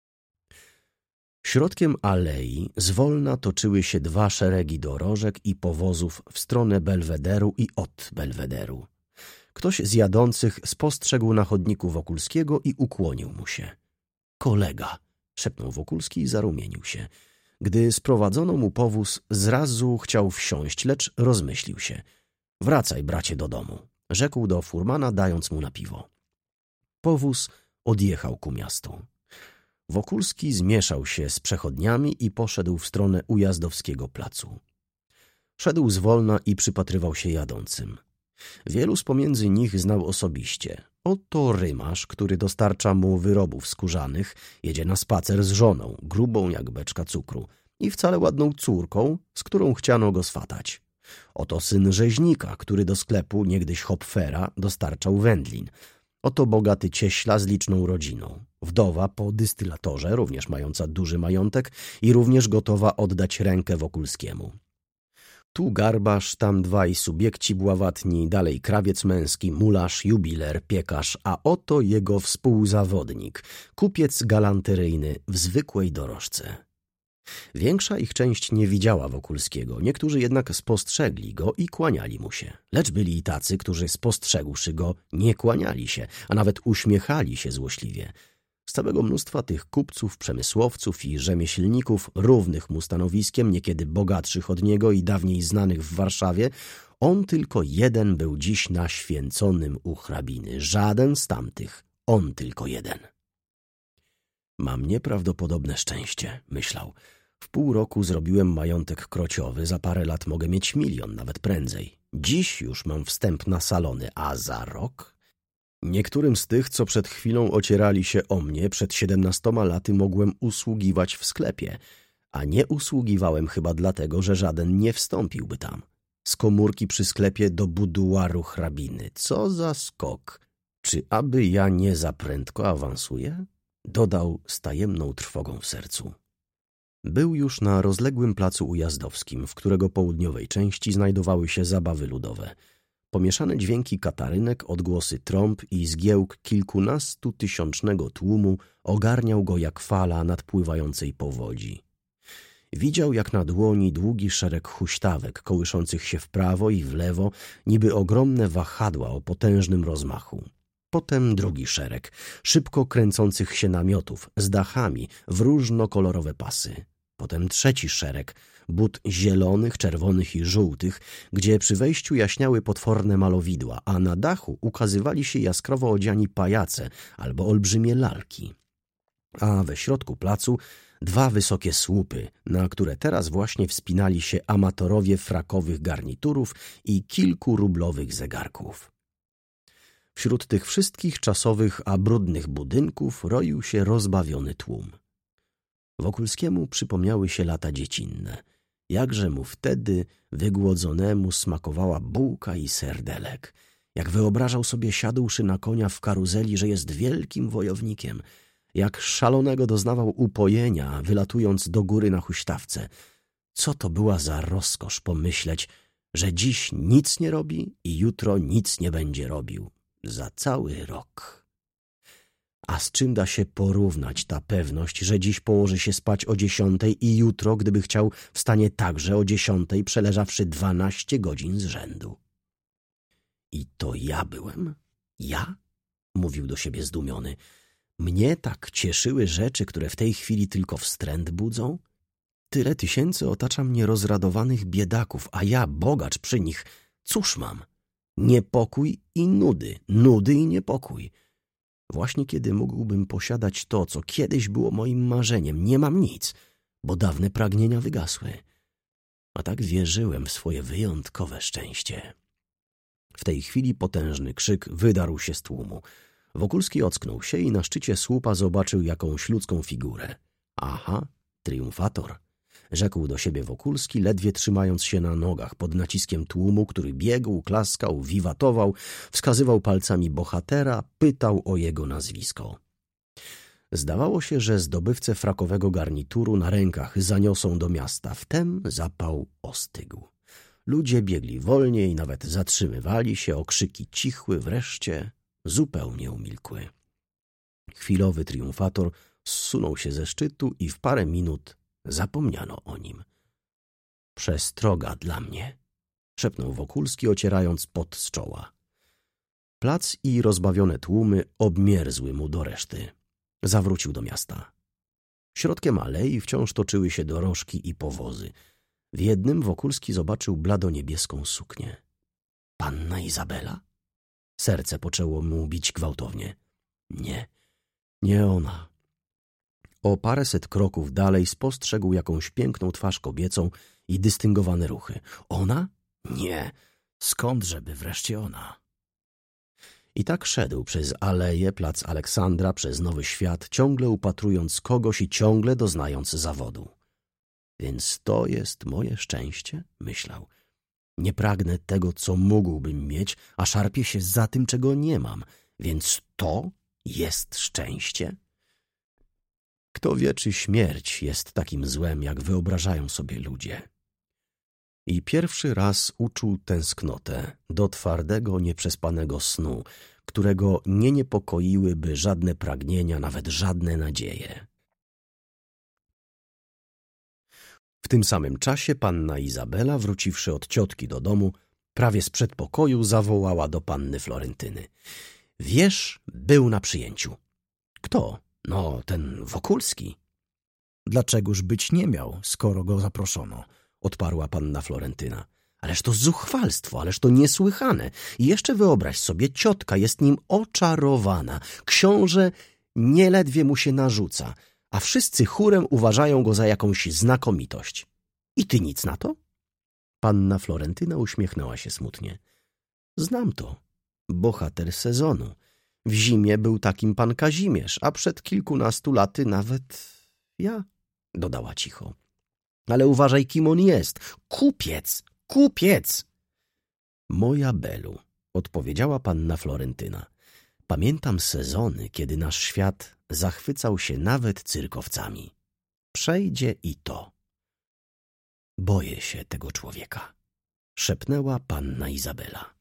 [SPEAKER 2] Środkiem alei zwolna toczyły się dwa szeregi dorożek i powozów w stronę Belwederu i od Belwederu. Ktoś z jadących spostrzegł na chodniku Wokulskiego i ukłonił mu się. Kolega, szepnął Wokulski i zarumienił się. Gdy sprowadzono mu powóz, zrazu chciał wsiąść, lecz rozmyślił się. Wracaj, bracie, do domu, rzekł do furmana, dając mu na piwo. Powóz odjechał ku miastu. Wokulski zmieszał się z przechodniami i poszedł w stronę Ujazdowskiego placu. Szedł zwolna i przypatrywał się jadącym. Wielu z pomiędzy nich znał osobiście. Oto rymarz, który dostarcza mu wyrobów skórzanych, jedzie na spacer z żoną, grubą jak beczka cukru i wcale ładną córką, z którą chciano go swatać. Oto syn rzeźnika, który do sklepu niegdyś Hopfera dostarczał wędlin. Oto bogaty cieśla z liczną rodziną. Wdowa po dystylatorze, również mająca duży majątek i również gotowa oddać rękę Wokulskiemu. Tu garbarz, tam dwaj subiekci bławatni, dalej krawiec męski, mularz, jubiler, piekarz, a oto jego współzawodnik, kupiec galanteryjny w zwykłej dorożce. Większa ich część nie widziała Wokulskiego, niektórzy jednak spostrzegli go i kłaniali mu się. Lecz byli i tacy, którzy spostrzegłszy go, nie kłaniali się, a nawet uśmiechali się złośliwie. Z całego mnóstwa tych kupców, przemysłowców i rzemieślników, równych mu stanowiskiem, niekiedy bogatszych od niego i dawniej znanych w Warszawie, on tylko jeden był dziś naświęconym u hrabiny. Żaden z tamtych, on tylko jeden. Mam nieprawdopodobne szczęście, myślał. W pół roku zrobiłem majątek krociowy, za parę lat mogę mieć milion, nawet prędzej. Dziś już mam wstęp na salony, a za rok? Niektórym z tych, co przed chwilą ocierali się o mnie, przed siedemnastoma laty mogłem usługiwać w sklepie, a nie usługiwałem chyba dlatego, że żaden nie wstąpiłby tam. Z komórki przy sklepie do buduaru hrabiny. Co za skok! Czy aby ja nie za prędko awansuję? Dodał z tajemną trwogą w sercu. Był już na rozległym placu ujazdowskim, w którego południowej części znajdowały się zabawy ludowe. Pomieszane dźwięki katarynek, odgłosy trąb i zgiełk kilkunastu tysiącznego tłumu ogarniał go jak fala nadpływającej powodzi. Widział jak na dłoni długi szereg huśtawek kołyszących się w prawo i w lewo, niby ogromne wahadła o potężnym rozmachu. Potem drugi szereg, szybko kręcących się namiotów z dachami w różnokolorowe pasy. Potem trzeci szereg, but zielonych, czerwonych i żółtych, gdzie przy wejściu jaśniały potworne malowidła, a na dachu ukazywali się jaskrawo odziani pajace albo olbrzymie lalki. A we środku placu dwa wysokie słupy, na które teraz właśnie wspinali się amatorowie frakowych garniturów i kilkurublowych zegarków. Wśród tych wszystkich czasowych, a brudnych budynków roił się rozbawiony tłum. Wokulskiemu przypomniały się lata dziecinne. Jakże mu wtedy, wygłodzonemu, smakowała bułka i serdelek. Jak wyobrażał sobie, siadłszy na konia w karuzeli, że jest wielkim wojownikiem. Jak szalonego doznawał upojenia, wylatując do góry na huśtawce. Co to była za rozkosz pomyśleć, że dziś nic nie robi i jutro nic nie będzie robił. Za cały rok. A z czym da się porównać ta pewność, że dziś położy się spać o dziesiątej i jutro, gdyby chciał, wstanie także o dziesiątej, przeleżawszy dwanaście godzin z rzędu? I to ja byłem? Ja? Mówił do siebie zdumiony. Mnie tak cieszyły rzeczy, które w tej chwili tylko wstręt budzą? Tyle tysięcy otacza mnie rozradowanych biedaków, a ja, bogacz przy nich, cóż mam? Niepokój i nudy, nudy i niepokój. Właśnie kiedy mógłbym posiadać to, co kiedyś było moim marzeniem, nie mam nic, bo dawne pragnienia wygasły. A tak wierzyłem w swoje wyjątkowe szczęście. W tej chwili potężny krzyk wydarł się z tłumu. Wokulski ocknął się i na szczycie słupa zobaczył jakąś ludzką figurę. Aha, triumfator. Rzekł do siebie Wokulski, ledwie trzymając się na nogach pod naciskiem tłumu, który biegł, klaskał, wiwatował, wskazywał palcami bohatera, pytał o jego nazwisko. Zdawało się, że zdobywcę frakowego garnituru na rękach zaniosą do miasta. Wtem zapał ostygł. Ludzie biegli wolniej, nawet zatrzymywali się, okrzyki cichły, wreszcie zupełnie umilkły. Chwilowy triumfator zsunął się ze szczytu i w parę minut zapomniano o nim. Przestroga dla mnie, szepnął Wokulski, ocierając pot z czoła. Plac i rozbawione tłumy obmierzły mu do reszty. Zawrócił do miasta. Środkiem alei wciąż toczyły się dorożki i powozy. W jednym Wokulski zobaczył bladoniebieską suknię. Panna Izabela? Serce poczęło mu bić gwałtownie. Nie, nie ona. O paręset kroków dalej spostrzegł jakąś piękną twarz kobiecą i dystyngowane ruchy. Ona? Nie. Skądżeby wreszcie ona? I tak szedł przez aleję, plac Aleksandra, przez Nowy Świat, ciągle upatrując kogoś i ciągle doznając zawodu. Więc to jest moje szczęście? Myślał. Nie pragnę tego, co mógłbym mieć, a szarpię się za tym, czego nie mam. Więc to jest szczęście? Kto wie, czy śmierć jest takim złem, jak wyobrażają sobie ludzie. I pierwszy raz uczuł tęsknotę do twardego, nieprzespanego snu, którego nie niepokoiłyby żadne pragnienia, nawet żadne nadzieje. tym samym czasie panna Izabela, wróciwszy od ciotki do domu, prawie z przedpokoju zawołała do panny Florentyny. Wiesz, był na przyjęciu. Kto? No, ten Wokulski.
[SPEAKER 1] Dlaczegoż być nie miał, skoro go zaproszono?
[SPEAKER 2] Odparła panna Florentyna. Ależ to zuchwalstwo, ależ to niesłychane. I jeszcze wyobraź sobie, ciotka jest nim oczarowana. Książę nieledwie mu się narzuca, a wszyscy chórem uważają go za jakąś znakomitość. I ty nic na to? Panna Florentyna uśmiechnęła się smutnie. Znam to. Bohater sezonu. W zimie był takim pan Kazimierz, a przed kilkunastu laty nawet ja, dodała cicho. Ale uważaj, kim on jest. Kupiec! Kupiec! Moja Belu, odpowiedziała panna Florentyna. Pamiętam sezony, kiedy nasz świat zachwycał się nawet cyrkowcami. Przejdzie i to. Boję się tego człowieka, szepnęła panna Izabela.